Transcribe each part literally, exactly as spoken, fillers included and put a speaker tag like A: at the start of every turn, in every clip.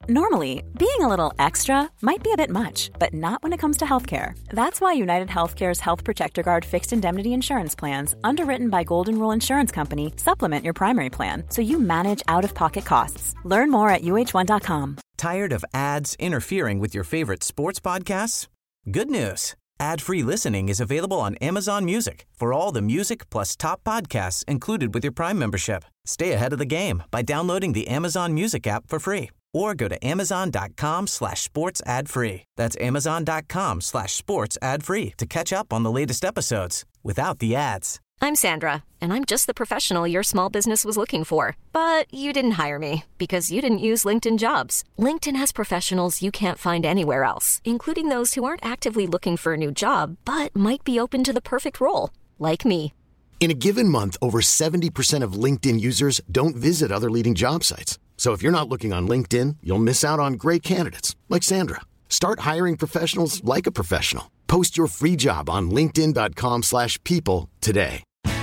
A: Normally, being a little extra might be a bit much, but not when it comes to healthcare. That's why United Healthcare's Health Protector Guard fixed indemnity insurance plans, underwritten by Golden Rule Insurance Company, supplement your primary plan so you manage out-of-pocket costs. Learn more at U H one dot com.
B: Tired of ads interfering with your favorite sports podcasts? Good news. Ad-free listening is available on Amazon Music for all the music plus top podcasts included with your Prime membership. Stay ahead of the game by downloading the Amazon Music app for free or go to amazon.com slash sports ad free. That's amazon.com slash sports ad free to catch up on the latest episodes without the ads.
C: I'm Sandra, and I'm just the professional your small business was looking for. But you didn't hire me because you didn't use LinkedIn Jobs. LinkedIn has professionals you can't find anywhere else, including those who aren't actively looking for a new job, but might be open to the perfect role, like me.
D: In a given month, over seventy percent of LinkedIn users don't visit other leading job sites. So if you're not looking on LinkedIn, you'll miss out on great candidates like Sandra. Start hiring professionals like a professional. Post your free job on linkedin.com slash people today.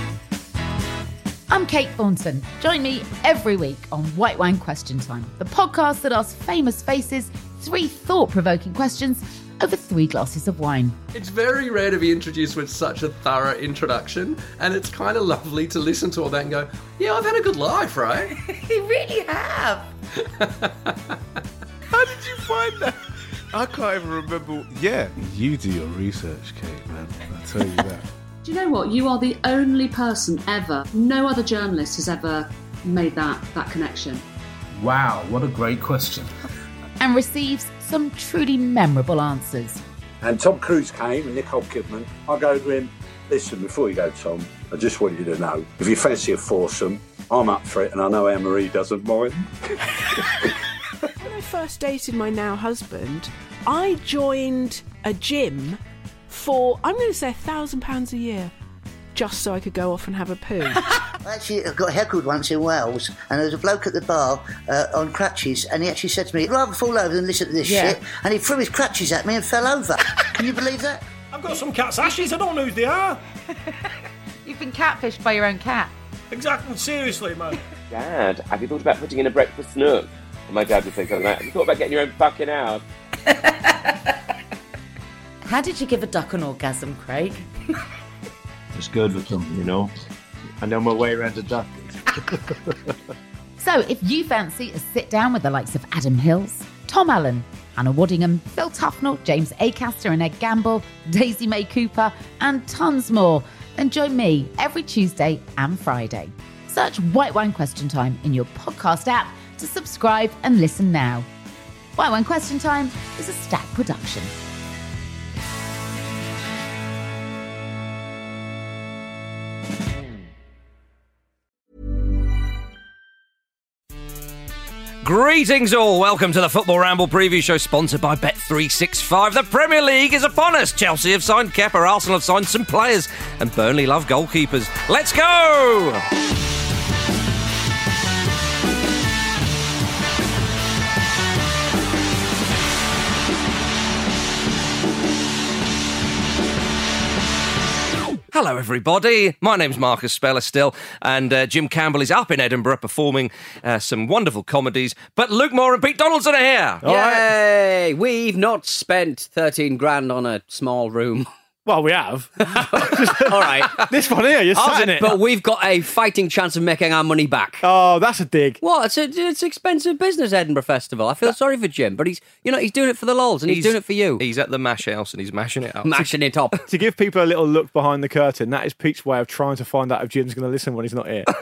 E: I'm Kate Thornton. Join me every week on White Wine Question Time, the podcast that asks famous faces three thought-provoking questions over three glasses of wine.
F: It's very rare to be introduced with such a thorough introduction, and it's kind of lovely to listen to all that and go, yeah, I've had a good life, right?
G: You really have.
H: How did you find that? I can't even remember. Yeah, you do your research, Kate, man. I'll tell you that.
I: Do you know what? You are the only person ever, no other journalist has ever made that, that connection.
J: Wow, what a great question.
E: And receives some truly memorable answers.
K: And Tom Cruise came and Nicole Kidman. I go to him, listen, before you go, Tom, I just want you to know, if you fancy a foursome, I'm up for it, and I know Anne-Marie doesn't mind.
L: When I first dated my now husband, I joined a gym for, I'm going to say, a thousand pounds a year, just so I could go off and have a poo.
G: Actually, I got heckled once in Wales, and there was a bloke at the bar uh, on crutches, and he actually said to me, I'd rather fall over than listen to this
L: Yeah.
G: shit, and he threw his crutches at me and fell over. Can you believe that?
J: I've got some cat's ashes, I don't know who they are.
E: You've been catfished by your own cat.
J: Exactly, seriously, man.
M: Dad, have you thought about putting in a breakfast nook? And my dad would say something like, have you thought about getting your own fucking house?
N: How did you give a duck an orgasm, Craig?
J: It's good with them, you know. I know my way around a duck.
E: So if you fancy a sit down with the likes of Adam Hills, Tom Allen, Hannah Waddingham, Phil Tufnell, James Acaster and Ed Gamble, Daisy May Cooper, and tons more, then join me every Tuesday and Friday. Search White Wine Question Time in your podcast app to subscribe and listen now. White Wine Question Time is a Stack production.
O: Greetings all, welcome to the Football Ramble preview show sponsored by Bet three sixty-five. The Premier League is upon us. Chelsea have signed Kepa, Arsenal have signed some players, and Burnley love goalkeepers. Let's go! Hello everybody, my name's Marcus Speller still, and uh, Jim Campbell is up in Edinburgh performing uh, some wonderful comedies, but Luke Moore and Pete Donaldson are here!
P: All Yay! Right. We've not spent thirteen grand on a small room.
Q: Well, we have.
P: All right.
Q: This one here, you're sat in it.
P: But we've got a fighting chance of making our money back.
Q: Oh, that's a dig.
P: What? It's a, it's expensive business, Edinburgh Festival. I feel sorry for Jim, but he's, you know, he's doing it for the lols, and he's, he's doing it for you.
O: He's at the mash house and he's mashing it up.
P: Mashing it up.
Q: To give people a little look behind the curtain, that is Pete's way of trying to find out if Jim's going to listen when he's not here.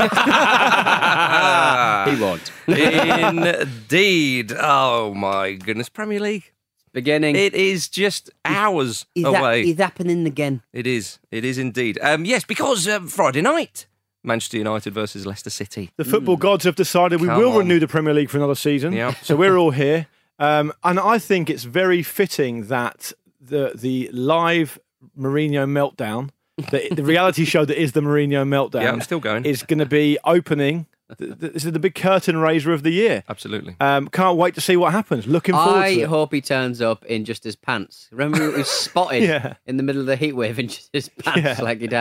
P: He won't.
O: Indeed. Oh my goodness, Premier League.
P: Beginning.
O: It is just hours
P: is
O: away.
P: That, is happening again.
O: It is. It is indeed. Um, yes, because uh, Friday night, Manchester United versus Leicester City.
Q: The football mm. gods have decided we
O: Come
Q: will
O: on.
Q: renew the Premier League for another season.
O: Yeah.
Q: So we're all here. Um, and I think it's very fitting that the the live Mourinho meltdown, the, the reality show that is the Mourinho meltdown,
O: yeah, I'm still going.
Q: is going to be opening. This is the big curtain raiser of the year.
O: Absolutely.
Q: Um, can't wait to see what happens. Looking forward
P: I
Q: to it.
P: I hope he turns up in just his pants. Remember he was spotted
Q: yeah.
P: in the middle of the heat wave in just his pants, yeah. like he'd had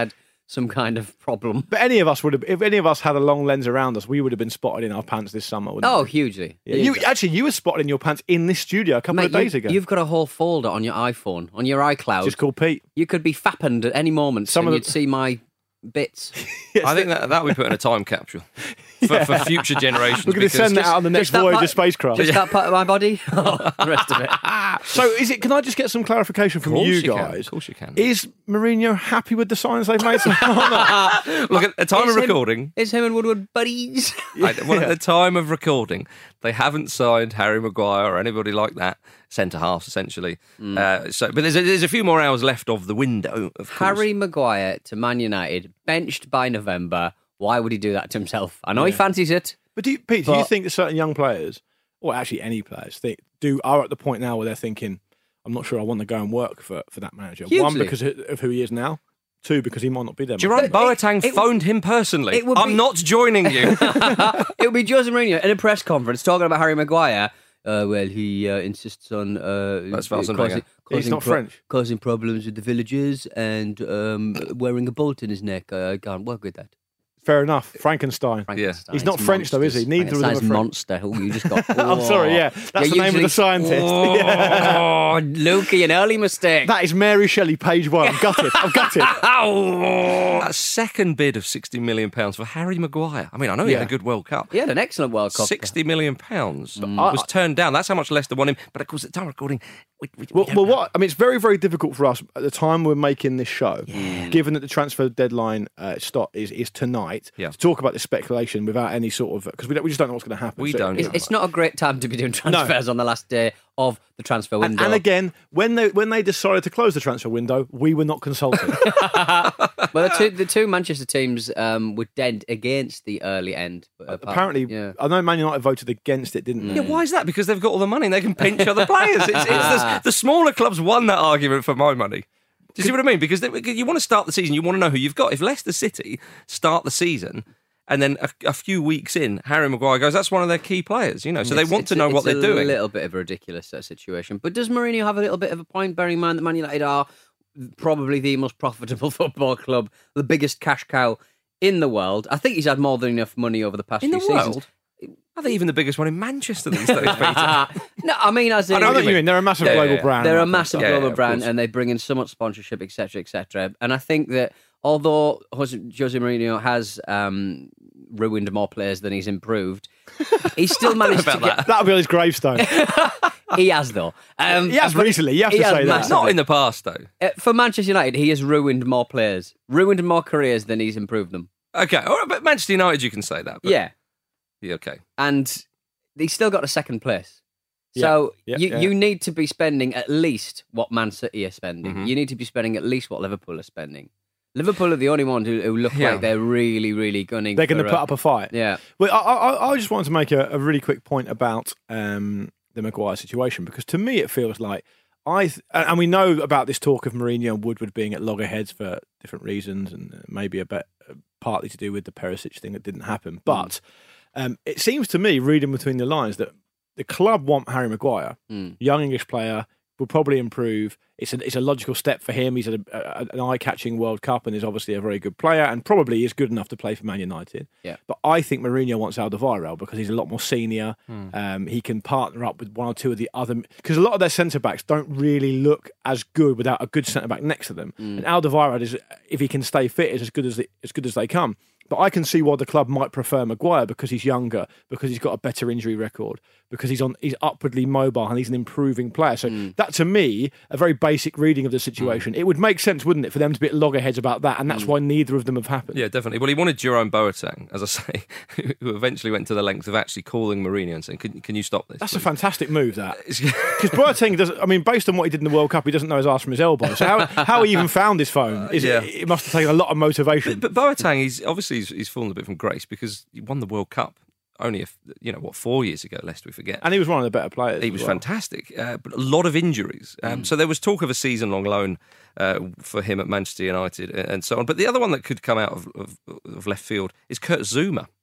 P: some kind of problem.
Q: But any of us would have, if any of us had a long lens around us, we would have been spotted in our pants this summer, wouldn't
P: Oh,
Q: we?
P: hugely.
Q: Yeah, you, actually, you were spotted in your pants in this studio a couple
P: Mate,
Q: of days
P: you,
Q: ago.
P: You've got a whole folder on your iPhone, on your iCloud.
Q: Just called Pete.
P: You could be fappened at any moment,
Q: Some
P: and
Q: of
P: you'd
Q: the-
P: see my bits.
O: I think that that we put in a time capsule for,
Q: Yeah.
O: for future generations.
Q: We're going to
O: because
Q: send that
O: just-
Q: out on the next
P: just that
Q: voyage
P: part-
Q: of spacecraft.
P: Just that part of my body? Oh, the rest of it.
Q: So, is it? Can I just get some clarification from
O: course
Q: you
O: you can,
Q: guys?
O: of course you can.
Q: Is Mourinho happy with the signs they've made so far?
O: Look, at the time
P: Is
O: of
P: him-
O: recording,
P: Is him and Woodward buddies?
O: I- well, at the time of recording, they haven't signed Harry Maguire or anybody like that, centre halves essentially.
P: Mm.
O: Uh, so, but there's a, there's a few more hours left of the window. Of course.
P: Harry Maguire to Man United, benched by November. Why would he do that to himself? I know he
Q: Yeah.
P: fancies it.
Q: But do you, Pete, do you
P: But-
Q: think that certain young players, or actually any players, think, do are at the point now where they're thinking, "I'm not sure I want to go and work for, for that manager." One,
P: Hugely.
Q: because of who he is now. Two, because he might not be there.
O: Jerome
P: But it-
O: Boateng
P: it-
O: phoned him personally.
P: it would
O: I'm
P: be-
O: not joining you.
P: It would be Jose Mourinho in a press conference talking about Harry Maguire. Uh, well, he uh, insists on uh,
O: That's Arsene
P: causing,
O: Wenger.
Q: He's
P: causing
Q: not French.
P: causing problems with the villagers and um, wearing a bolt in his neck. I can't work with that.
Q: Fair enough. Frankenstein.
P: Frankenstein.
Q: He's not
P: It's
Q: French though, is he?
P: monsters.
Q: Neither of them are
P: Frankenstein's
Q: French.
P: monster. Oh, you just got.
Q: I'm sorry, yeah. That's the
P: You're
Q: name of the
P: usually-
Q: scientist.
P: Oh,
Q: Yeah.
P: Lukey, an early mistake.
Q: That is Mary Shelley, page one. I'm gutted. I'm gutted.
O: Oh, a second bid of sixty million pounds for Harry Maguire. I mean, I know he
Q: Yeah.
O: had a good World Cup.
P: He had an excellent World Cup.
O: sixty million pounds
Q: I-
O: was turned down. That's how much Leicester won him. But of course, at the time of recording, we, we,
Q: Well,
O: we
Q: well,
O: don't know.
Q: what I mean, it's very, very difficult for us at the time we're making this show, given that the transfer deadline uh, stop is is tonight,
O: Yeah.
Q: to talk about this speculation without any sort of because we don't, we just don't know what's going to happen.
O: We
Q: So,
O: don't.
Q: you
P: It's,
Q: know.
P: it's not a great time to be doing transfers on the last day of the transfer
Q: And,
P: window.
Q: and again, when they when they decided to close the transfer window, we were not consulted.
P: well, the two, the two Manchester teams um, were dead against the early end. Apart-
Q: Apparently,
P: yeah.
Q: I know Man United voted against it, didn't they?
O: Yeah, why is that? Because they've got all the money and they can pinch other players. It's, it's the, the smaller clubs won that argument for my money. Do you see what I mean? Because they, you want to start the season, you want to know who you've got. If Leicester City start the season and then a, a few weeks in, Harry Maguire goes, that's one of their key players, you know. So they
P: It's-
O: want
P: it's
O: to
P: a-
O: know what
P: it's
O: they're doing.
P: a little bit of a ridiculous uh, situation. But does Mourinho have a little bit of a point, bearing in mind that Man United are probably the most profitable football club, the biggest cash cow in the world? I think he's had more than enough money over the past
O: In
P: few
O: the
P: seasons.
O: world? Are they even the biggest one in Manchester these days, Peter?
P: No, I mean, as in,
Q: I know what you mean. They're a massive
O: Yeah,
Q: global
O: yeah.
Q: brand.
P: They're a
Q: aren't they?
P: massive
O: Yeah,
P: global
O: yeah, of
P: brand,
O: course.
P: and they bring in so much sponsorship, et cetera, et cetera. And I think that although Jose, Jose Mourinho has um, ruined more players than he's improved, he's still managed to
O: about
P: get.
O: that.
Q: That'll be on his gravestone.
P: He has though. Um,
Q: He has
P: but
Q: recently, you have
P: he
Q: to
P: has
Q: say that.
P: massively.
O: Not in the past, though.
P: Uh, for Manchester United, he has ruined more players, ruined more careers than he's improved them.
O: Okay, all right, but Manchester United, you can say that. But,
P: Yeah,
O: yeah, okay.
P: and he's still got a second place.
Q: Yeah,
P: So
Q: yeah,
P: you,
Q: yeah.
P: you need to be spending at least what Man City are spending.
O: Mhm.
P: You need to be spending at least what Liverpool are spending. Liverpool are the only ones who, who look
O: Yeah.
P: like they're really, really gunning.
Q: They're going to
P: for
Q: put
P: a-
Q: up a fight.
P: Yeah.
Q: Well, I, I, I just wanted to make a, a really quick point about um, the Maguire situation because to me it feels like I th- and we know about this talk of Mourinho and Woodward being at loggerheads for different reasons and maybe a bit partly to do with the Perisic thing that didn't happen. But um, it seems to me, reading between the lines, that the club want Harry Maguire,
P: Mm.
Q: young English player, will probably improve. It's a, it's a logical step for him. He's at a, a, an eye-catching World Cup and is obviously a very good player and probably is good enough to play for Man United.
P: Yeah.
Q: But I think Mourinho wants Alderweireld because he's a lot more senior.
O: Hmm.
Q: Um, he can partner up with one or two of the other... Because a lot of their centre-backs don't really look as good without a good centre-back next to them.
P: Mm.
Q: And Alderweireld, is, if he can stay fit, is as good as, the, as good as they come. But I can see why the club might prefer Maguire because he's younger, because he's got a better injury record, because he's on he's upwardly mobile and he's an improving player. So
P: Mm.
Q: that, to me, a very basic reading of the situation. It would make sense, wouldn't it, for them to be at loggerheads about that, and that's why neither of them have happened.
O: Yeah, definitely. Well, he wanted Jerome Boateng, as I say, who eventually went to the length of actually calling Mourinho and saying, "Can, can you stop this?"
Q: That's a fantastic move, that. Because Boateng doesn't. I mean, based on what he did in the World Cup, he doesn't know his ass from his elbow. So how how he even found his phone? Is
O: yeah.
Q: it, it must have taken a lot of motivation.
O: But, but Boateng, he's obviously he's, he's fallen a bit from grace because he won the World Cup only, a, you know, what, four years ago, lest we forget.
Q: And he was one of the better players.
O: He
Q: as
O: was
Q: well.
O: fantastic, uh, but a lot of injuries. Um, So there was talk of a season-long loan uh, for him at Manchester United and so on. But the other one that could come out of, of, of left field is Kurt Zouma.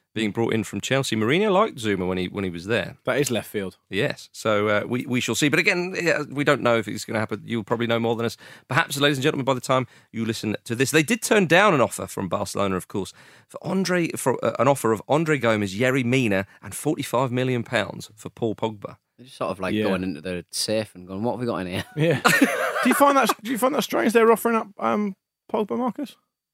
O: being brought in from Chelsea. Mourinho liked Zuma when he when he was there.
Q: That is left field.
O: Yes, so uh, we, we shall see. But again, yeah, we don't know if it's going to happen. You'll probably know more than us. Perhaps, ladies and gentlemen, by the time you listen to this, they did turn down an offer from Barcelona, of course, for Andre for uh, an offer of Andre Gomes, Yerry Mina, and forty-five million pounds for Paul Pogba.
P: They're just sort of like
Q: Yeah.
P: going into the safe and going, "What have we got in here?"
Q: Yeah. do you find that do you find that strange? They're offering up um, Pogba, Marcus?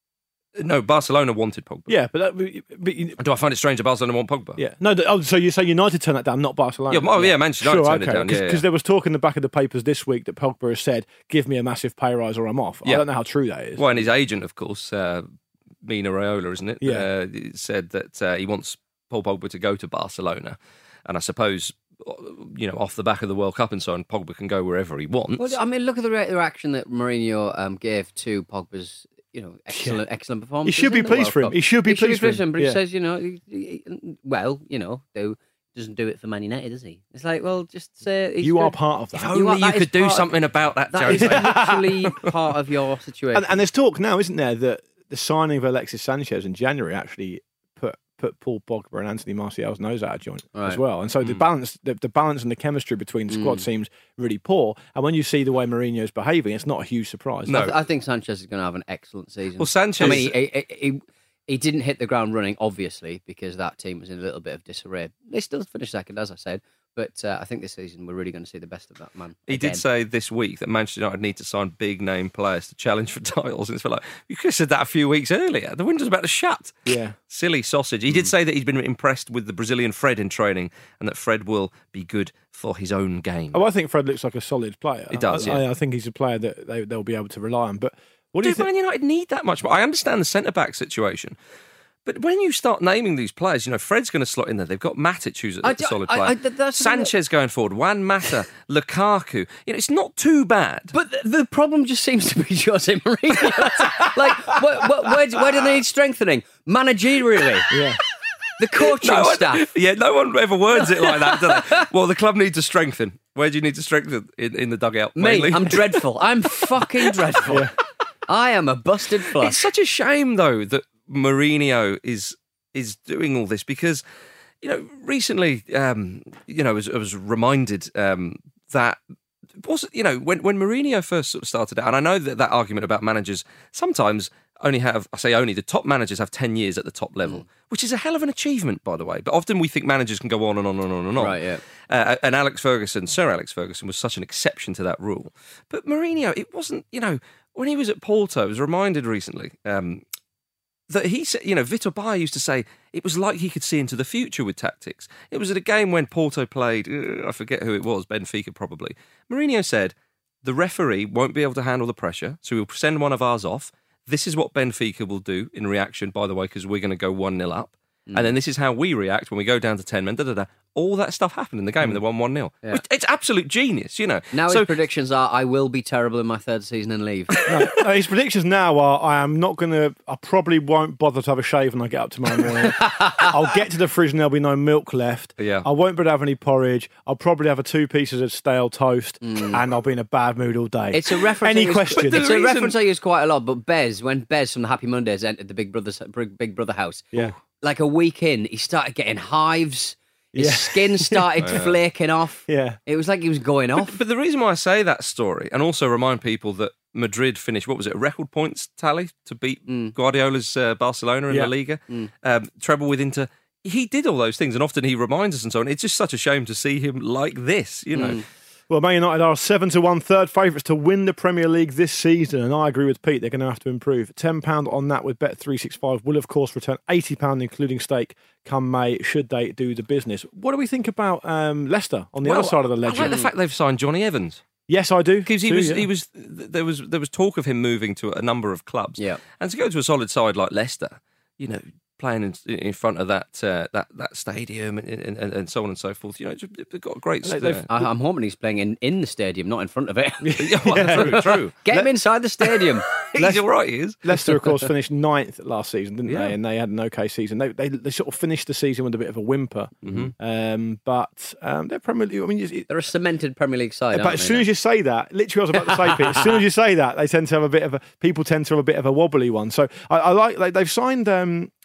O: No, Barcelona wanted Pogba.
Q: Yeah, but, that, but, but you,
O: Do I find it strange that Barcelona want Pogba?
Q: yeah, no. th- Oh, so you say United turned that down, not Barcelona?
O: Yeah, oh, yeah, Manchester United
Q: sure,
O: turned it
Q: okay.
O: down, yeah,
Q: Because
O: yeah.
Q: there was talk in the back of the papers this week that Pogba has said, "Give me a massive pay rise or I'm off." I
O: Yeah.
Q: don't know how true that is.
O: Well, and his agent, of course, uh, Mina Raiola, isn't it?
Q: Yeah.
O: Uh, said that uh, he wants Paul Pogba to go to Barcelona. And I suppose, you know, off the back of the World Cup and so on, Pogba can go wherever he wants.
P: Well, I mean, look at the re- reaction that Mourinho um, gave to Pogba's, you know, excellent, excellent performance.
Q: He should be pleased for him. He should be pleased for him.
P: But he
Q: Yeah.
P: says, you know, he, he, well, you know, do, doesn't do it for Man United, does he? It's like, well, just say he's
Q: You are
P: good.
Q: part of that.
O: If only you,
P: that is
O: could do
P: part of-
O: something about that,
P: That is
O: Jose.
P: literally part of your situation.
Q: And, and there's talk now, isn't there, that the signing of Alexis Sanchez in January actually put put Paul Pogba and Anthony Martial's nose out of joint as
P: Right.
Q: well. And so the balance, the, the balance and the chemistry between the squad
P: Mm.
Q: seems really poor. And when you see the way Mourinho's behaving, it's not a huge surprise.
P: I, th- I think Sanchez is going to have an excellent season.
O: Well, Sanchez-
P: I mean, he, he, he, he didn't hit the ground running, obviously, because that team was in a little bit of disarray. They still finished second, as I said. But uh, I think this season we're really going to see the best of that man.
O: He
P: again.
O: did say this week that Manchester United need to sign big name players to challenge for titles. And it's like, you could have said that a few weeks earlier. The window's about to shut.
Q: Yeah.
O: Silly sausage. He did say that he's been impressed with the Brazilian Fred in training and that Fred will be good for his own game.
Q: Oh, I think Fred looks like a solid player.
O: He does,
Q: I,
O: yeah.
Q: I, I think he's a player that they, they'll be able to rely on. But what do
O: do
Q: you think?
O: Man United need that much? I understand the centre-back situation. But when you start naming these players, you know, Fred's going to slot in there. They've got Matic, who's a
P: I-
O: a solid
P: I-
O: player.
P: I- that's the thing that-
O: Sanchez going forward. Juan Mata, Lukaku. You know, it's not too bad.
P: But the, the problem just seems to be Jose Mourinho. like, what, what, where, do- where do they need strengthening? Managerially.
Q: Yeah.
P: The coaching
O: No one-
P: staff.
O: Yeah, no one ever words it like that, do they? Well, the club needs to strengthen. Where do you need to strengthen? In, in the dugout,
P: Me,
O: mainly?
P: I'm dreadful. I'm fucking dreadful. I am a busted flush.
O: It's such a shame, though, that Mourinho is is doing all this because, you know, recently, um, you know, I was, I was reminded um, that was you know when when Mourinho first sort of started out, and I know that that argument about managers sometimes only have I say only the top managers have ten years at the top level, mm. which is a hell of an achievement, by the way. But often we think managers can go on and on and on and on.
P: Right, yeah.
O: Uh, and Alex Ferguson, Sir Alex Ferguson, was such an exception to that rule. But Mourinho, it wasn't. You know, when he was at Porto, I was reminded recently. Um, That he said, you know, Vitor Baia used to say it was like he could see into the future with tactics. It was at a game when Porto played, uh, I forget who it was, Benfica probably. Mourinho said, the referee won't be able to handle the pressure, so we'll send one of ours off. This is what Benfica will do in reaction, by the way, because we're going to go one nil up. Mm. And then this is how we react when we go down to ten men, da da da. All that stuff happened in the game, mm. and they won one nil.
P: Yeah.
O: It's absolute genius, you know.
P: Now
O: so,
P: his predictions are, I will be terrible in my third season and leave.
Q: no, no, his predictions now are, I am not going to, I probably won't bother to have a shave when I get up tomorrow morning. I'll get to the fridge and there'll be no milk left.
O: Yeah.
Q: I won't be able to have any porridge. I'll probably have a two pieces of stale toast
P: Mm.
Q: and I'll be in a bad mood all day.
P: It's a reference.
Q: Any
P: I use-
Q: question?
P: It's
O: the
P: a
O: reason-
P: reference I use quite a lot. But Bez, when Bez from the Happy Mondays entered the Big Brother Big Brother house,
Q: Yeah.
P: like a week in, he started getting hives. His
Q: Yeah.
P: skin started
O: Yeah.
P: flaking off.
Q: Yeah.
P: It was like he was going off.
O: But, but the reason why I say that story, and also remind people that Madrid finished, what was it, a record points tally to beat
P: Mm.
O: Guardiola's uh, Barcelona in
Q: Yeah.
O: La Liga,
P: Mm.
O: um, treble with Inter. He did all those things, and often he reminds us and so on. It's just such a shame to see him like this, you know.
P: Mm.
Q: Well, Man United are seven to one third favourites to win the Premier League this season, and I agree with Pete, they're going to have to improve. ten pounds on that with Bet three sixty-five will, of course, return eighty pounds, including stake, come May, should they do the business. What do we think about um, Leicester on the
O: Well,
Q: other side of the
O: I
Q: ledger?
O: like the fact they've signed Johnny Evans.
Q: Yes, I do.
O: Because he
Q: too,
O: was,
Q: yeah.
O: he was, there was, there was talk of him moving to a number of clubs,
P: Yeah.
O: and to go to a solid side like Leicester, you know, playing in, in front of that uh, that that stadium and, and, and so on and so forth, you know, they've got a great.
Q: They-
O: uh,
Q: they've-
P: I, I'm hoping he's playing in, in the stadium, not in front of it.
O: yeah, well, true, true.
P: Get him inside the stadium.
O: He's all right, he is.
Q: Leicester, of course, finished ninth last season, didn't
O: Yeah.
Q: they? And they had an okay season. They, they they sort of finished the season with a bit of a whimper.
O: Mm-hmm.
Q: Um, but um, they're Premier League. I mean, it,
P: They're a cemented Premier League side.
Q: but
P: aren't
Q: as
P: they,
Q: soon
P: now?
Q: as you say that, literally, I was about to say, Pete, as soon as you say that, they tend to have a bit of a. People tend to have a bit of a wobbly one. So I, I like. Like, they've signed. Um,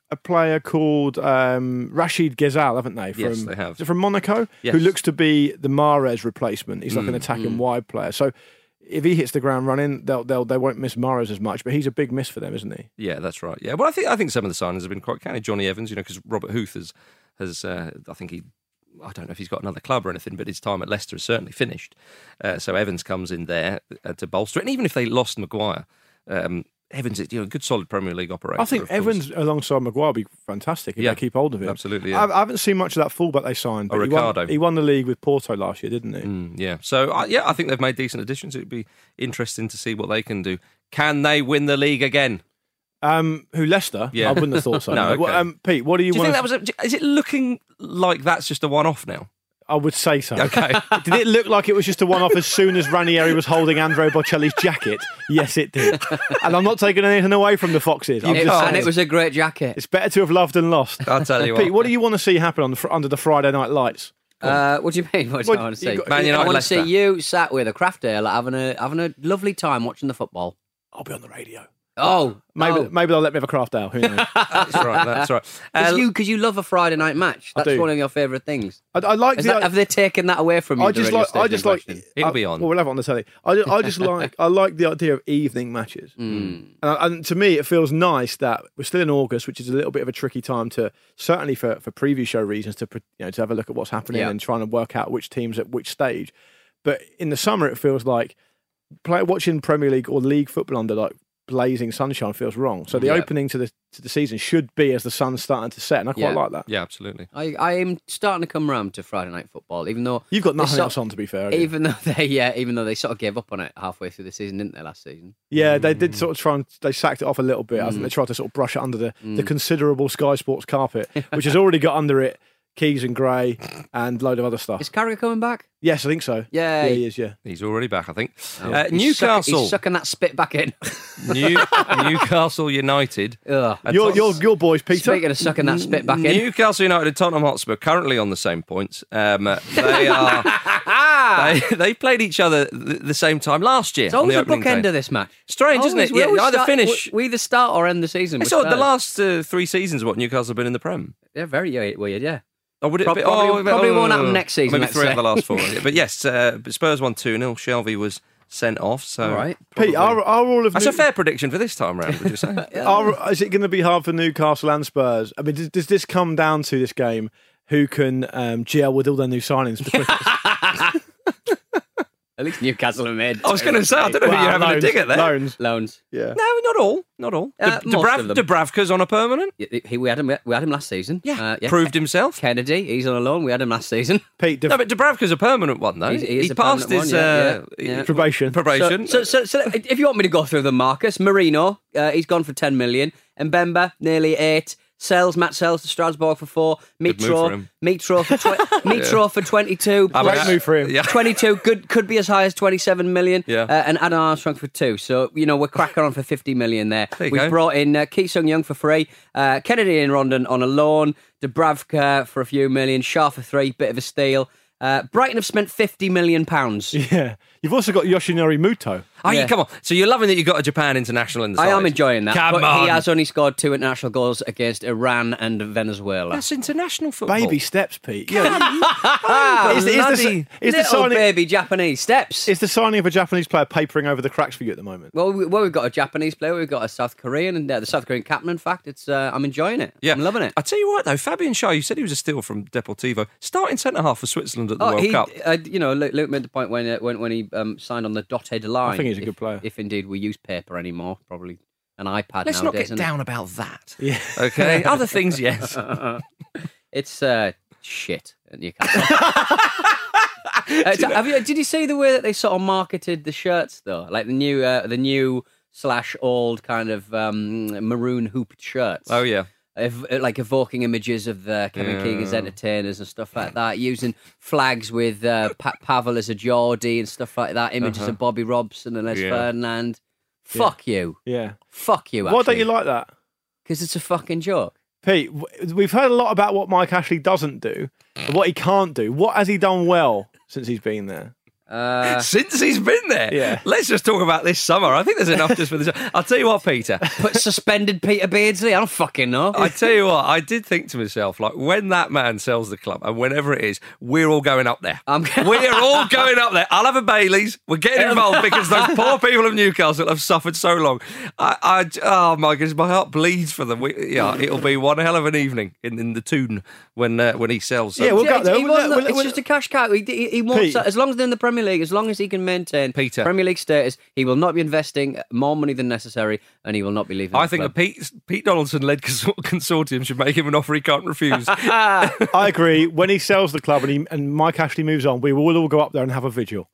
Q: a player called um, Rashid Ghezal, haven't they? From,
O: Yes, they have.
Q: Is it from Monaco?
O: Yes.
Q: Who looks to be the Mahrez replacement. He's like an
O: Mm,
Q: attacking
O: mm.
Q: wide player. So if he hits the ground running, they'll, they'll, they won't miss Mahrez as much, but he's a big miss for them, isn't he?
O: Yeah, that's right. Yeah, well, I think I think some of the signings have been quite canny. Johnny Evans, you know, because Robert Huth has, has uh, I think he, I don't know if he's got another club or anything, but his time at Leicester is certainly finished. Uh, so Evans comes in there uh, to bolster it. And even if they lost Maguire, um, Evans is you know, a good solid Premier League operator.
Q: I think
O: of course.
Q: Evans alongside Maguire would be fantastic if
O: Yeah,
Q: they keep hold of him.
O: absolutely, yeah.
Q: I, I haven't seen much of that fullback they signed.
O: Oh,
Q: But he, won,
O: Ricardo.
Q: he won the league with Porto last year, didn't he?
O: Mm, yeah. So, uh, yeah, I think they've made decent additions. It'd be interesting to see what they can do. Can they win the league again?
Q: Um, who, Leicester?
O: Yeah.
Q: I wouldn't have thought so.
O: No,
Q: Well,
O: okay.
Q: um, Pete, what do you,
O: Do you
Q: want
O: think that was? A, is it looking like that's just a one-off now?
Q: I would say so.
O: Okay.
Q: Did it look like it was just a one-off as soon as Ranieri was holding Andrea Bocelli's jacket? Yes, it did. And I'm not taking anything away from the Foxes. I'm
P: It-
Q: just
P: and
Q: saying.
P: it was a great jacket.
Q: It's better to have loved than lost.
O: I'll tell you
Q: Pete,
O: what.
Q: what do you want to see happen on the, fr- under the Friday night lights?
P: Uh, what do you mean? What do
Q: Well,
P: I want to
Q: you
P: see?
Q: got-
O: Man United,
P: I want to see
O: Leicester.
P: you sat with a craft ale having a having a lovely time watching the football.
Q: I'll be on the radio.
P: Oh,
Q: Maybe
P: oh.
Q: maybe they'll let me have a craft ale. Who knows?
O: That's right. That's right.
P: Because
O: Uh,
P: you, cause you love a Friday night match.
Q: I
P: That's
Q: do.
P: one of your favourite things.
Q: I, I like
P: Is
Q: the.
P: that, have they taken that away from you?
Q: I
P: the
Q: just
P: radio
Q: like. I
P: station
Q: just
P: in
Q: like.
P: question?
O: It'll
Q: I-
O: be on.
Q: Well, we'll have it on the telly. I, ju- I just like. I like the idea of evening matches.
P: Mm.
Q: And, and to me, it feels nice that we're still in August, which is a little bit of a tricky time to, certainly for, for preview show reasons, to pre- you know to have a look at what's happening
P: Yeah.
Q: and trying to work out which teams at which stage. But in the summer, it feels like play, watching Premier League or league football under like blazing sunshine feels wrong. So the
P: Yeah.
Q: opening to the to the season should be as the sun's starting to set, and I quite
P: Yeah.
Q: like that.
O: Yeah, absolutely.
P: I, I am starting to come round to Friday night football, even though
Q: You've got
P: they
Q: nothing
P: sort-
Q: else on, to be fair. have you?
P: Even though they, yeah, even though they sort of gave up on it halfway through the season, didn't they? Last season.
Q: Yeah, they did sort of try and they sacked it off a little bit. I think
P: Mm.
Q: they tried to sort of brush it under the, the
P: Mm.
Q: considerable Sky Sports carpet, which has already got under it Keys and Gray and a load of other stuff.
P: Is Carragher coming back?
Q: Yes, I think so.
P: Yeah,
Q: Yeah, he is, yeah.
O: He's already back, I think.
P: Oh.
O: Uh,
P: He's
O: Newcastle.
P: suck- he's sucking that spit back in.
O: New, Newcastle United.
P: Ugh.
O: Uh,
Q: Your,
O: Tot-
Q: your, your boys, Peter.
P: Speaking of sucking that spit back in.
O: Newcastle United and Tottenham Hotspur currently on the same points. Um, uh, they are. they, they played each other th- the same time last year.
P: It's
O: on
P: always
O: the
P: a
O: opening
P: bookend
O: day.
P: of this match.
O: Strange, isn't
P: Always-
O: it?
P: we
O: Yeah,
P: always
O: either
P: start-
O: finish.
P: We either start or end the season.
O: It's
P: with
O: odd, the
P: Spurs.
O: last uh, three seasons, what Newcastle have been in the Prem.
P: Yeah, very weird. Yeah.
O: Oh, would it
P: Prob-
O: be?
P: probably-
O: oh,
P: probably
O: oh,
P: won't happen next season,
O: Maybe
P: let's
O: three
P: say.
O: of the last four. Yeah, but yes, uh, Spurs won two nil. Shelby was sent off. So
P: All right.
Q: Pete, are, are all of
O: That's
Q: New-
O: a fair prediction for this time round, would you say?
Q: are, is it going to be hard for Newcastle and Spurs? I mean, does, does this come down to this game? Who can um, gel with all their new signings? the quickest?
P: At least Newcastle have made.
O: I was going to say, I don't know if
Q: Wow,
O: you're having
Q: loans,
O: a dig at there.
Q: Loans.
P: Loans.
Q: Yeah.
O: No, not all. Not all.
P: Uh,
O: De-
P: most
O: Dubrav-
P: of them.
O: Dubravka's on a permanent.
P: Yeah, He, we had him. We had him last season.
O: Yeah.
P: Uh,
O: Proved himself.
P: Kennedy, he's on a loan. We had him last season.
Q: Pete,
O: No, but Dubravka's a permanent one, though.
P: He's- he is
O: he
P: a
O: passed
P: permanent
O: his
P: one, yeah,
O: uh,
P: yeah, yeah.
Q: probation.
O: probation.
P: So, so, so, so, if you want me to go through them, Marcus Marino, uh, he's gone for ten million. Mbemba, nearly eight. Sells Matt Sells to Strasbourg for four.
O: Good move
P: Mitro,
O: for him.
P: Mitro for tw- Mitro for twenty-two.
O: I mean,
Q: Great
O: uh,
Q: move for him.
O: Yeah.
P: twenty-two could could be as high as twenty-seven million.
O: Yeah.
P: Uh, and Adam Armstrong for two. So, you know, we're cracking on for fifty million there.
O: There you
P: We've
O: go.
P: brought in uh, Ki Sung Young for free, uh, Kennedy and Rondon on a loan, Dubravka for a few million, Shah for three, bit of a steal. Uh, Brighton have spent fifty million pounds.
Q: Yeah. You've also got Yoshinori Muto.
O: Oh,
P: Yeah.
O: you come on. So you're loving that you got a Japan international in the
P: I
O: side.
P: am enjoying that.
O: Come
P: but
O: on.
P: he has only scored two international goals against Iran and Venezuela.
O: That's international football.
Q: Baby steps, Pete. Yeah.
O: Ah,
Q: is, the- is the,
O: bloody
Q: is, the
P: Little
Q: signing,
P: baby Japanese steps.
Q: is the signing of a Japanese player papering over the cracks for you at the moment?
P: Well, we, well, we've got a Japanese player, we've got a South Korean, and uh, the South Korean captain. In fact, it's uh, I'm enjoying it.
O: Yeah.
P: I'm loving it.
O: I tell you what, though, Fabian Schär, you said he was a steal from Deportivo. Starting centre half for Switzerland at the
P: Oh,
O: World
P: he,
O: Cup.
P: uh, you know, Luke, Luke made the point when uh, when when he um, signed on the dotted line.
Q: I think he's a
P: if-
Q: good player.
P: If indeed we use paper anymore, probably an iPad.
O: Let's
P: nowadays,
O: not get
P: isn't
O: down about that.
Q: Yeah.
O: Okay. Other things, yes.
P: it? It's uh, shit at Newcastle. Uh, so have you, did you see the way that they sort of marketed the shirts though? Like the new, uh, the new slash old kind of um, maroon hooped shirts.
O: Oh, yeah.
P: Ev- like evoking images of the Kevin
O: Yeah.
P: Keegan's entertainers and stuff like that, using flags with uh, pa- Pavel as a Geordie and stuff like that, images
O: Uh-huh.
P: of Bobby Robson and Les
O: Yeah.
P: Ferdinand. Fuck you.
Q: Yeah.
P: Fuck you,
Q: Why don't you like that?
P: Because it's a fucking joke.
Q: Pete, w- we've heard a lot about what Mike Ashley doesn't do and what he can't do. What has he done well since he's been there?
P: Uh,
O: Since he's been there.
Q: Yeah.
O: Let's just talk about this summer. I think there's enough just for this. I'll tell you what, Peter.
P: Put suspended Peter Beardsley. I don't fucking know.
O: I tell you what, I did think to myself, like, when that man sells the club, and whenever it is, we're all going up there.
P: I'm
O: we're all going up there. I'll have a Bailey's. We're getting involved because those poor people of Newcastle have suffered so long. I, I oh my goodness, my heart bleeds for them. We, yeah, it'll be one hell of an evening in, in the tune when uh, when he sells. So.
Q: Yeah, we'll
P: Yeah,
Q: go there.
P: he
Q: We'll-
P: wasn't-
Q: we'll-
P: it's
Q: we'll-
P: just a cash cow. He, he, he wants
Q: Pete.
P: that. As long as they're in the Premier League, as long as he can maintain
O: Peter.
P: Premier League status, he will not be investing more money than necessary, and he will not be leaving.
O: I
P: the
O: think the
P: club.
O: Pete, Pete Donaldson-led consor- consortium should make him an offer he can't refuse.
Q: I agree. When he sells the club and, he, and Mike Ashley moves on, we will all go up there and have a vigil.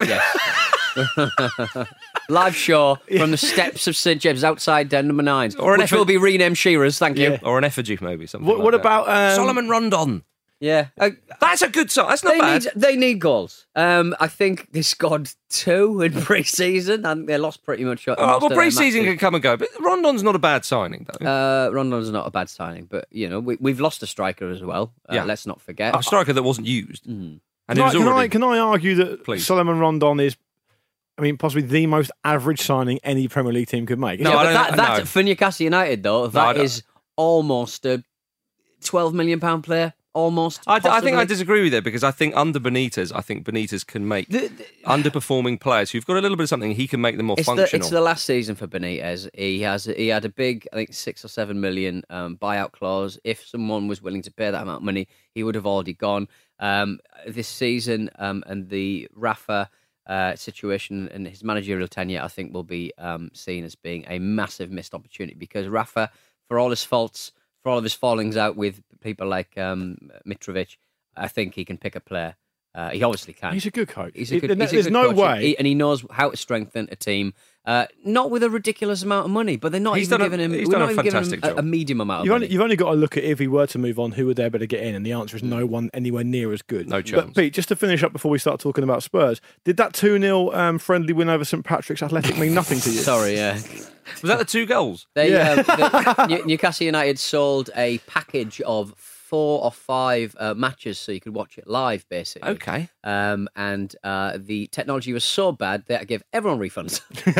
P: Live show from the steps of St James outside Den number nine,
O: Or an
P: which will be renamed Shearers. Thank you.
Q: Yeah.
O: Or an effigy, maybe. Something
Q: What,
O: like
Q: what
O: that.
Q: about um,
O: Solomon Rondon?
P: Yeah, uh,
O: That's a good song. That's not
P: they
O: bad.
P: need they need goals. Um, I think they scored two in pre-season, and they lost pretty much.
O: Oh, well, pre-season
P: can
O: can come and go, but Rondon's not a bad signing, though.
P: Uh, Rondon's not a bad signing, but you know we, we've lost a striker as well. Uh,
O: Yeah.
P: let's not forget.
O: A striker that wasn't used.
P: Mm.
O: And
Q: Can,
O: it
Q: I,
O: was
Q: can, I,
O: already...
Q: can I argue that
O: Please.
Q: Solomon Rondon is, I mean, possibly the most average signing any Premier League team could make?
O: No,
P: yeah,
O: I
P: but
O: don't-
P: that, that
O: no.
P: for Newcastle United though,
O: I
P: that
O: don't-
P: is almost a twelve million pound player. Almost.
O: I, I think I
P: possibly.
O: disagree with it because I think under Benitez, I think Benitez can make
P: The- the-
O: underperforming players who've got a little bit of something, he can make them more
P: It's the,
O: functional.
P: it's the last season for Benitez. He has he had a big, I think, six or seven million um, buyout clause. If someone was willing to pay that amount of money, he would have already gone. Um, this season um, and the Rafa uh, situation and his managerial tenure, I think, will be um, seen as being a massive missed opportunity because Rafa, for all his faults, for all of his fallings out with people like um, Mitrovic, I think he can pick a player. Uh, he obviously can.
Q: He's a good coach.
P: He's a good,
Q: There's
P: he's a good
Q: no
P: coach,
Q: way.
P: he- and he knows how to strengthen a team. Uh, not with a ridiculous amount of money, but they're not
O: He's
P: even
O: done a-
P: giving him.
O: he's
P: we're
O: done
P: not
O: a
P: even giving him
O: fantastic
P: a,
O: job.
P: a medium amount of
Q: You've
P: money.
Q: only, you've only got to look at if he were to move on, who would there better get in? And the answer is no one anywhere near as good.
O: No
Q: But
O: chance.
Q: Pete, just to finish up before we start talking about Spurs, did that two nil um, friendly win over St Patrick's Athletic mean nothing to you?
P: Sorry, yeah.
O: Was that the two goals?
P: They,
Q: Yeah.
P: uh, the, New- Newcastle United sold a package of four or five uh, matches so you could watch it live, basically.
O: Okay.
P: Um, and uh, the technology was so bad they had to give everyone refunds.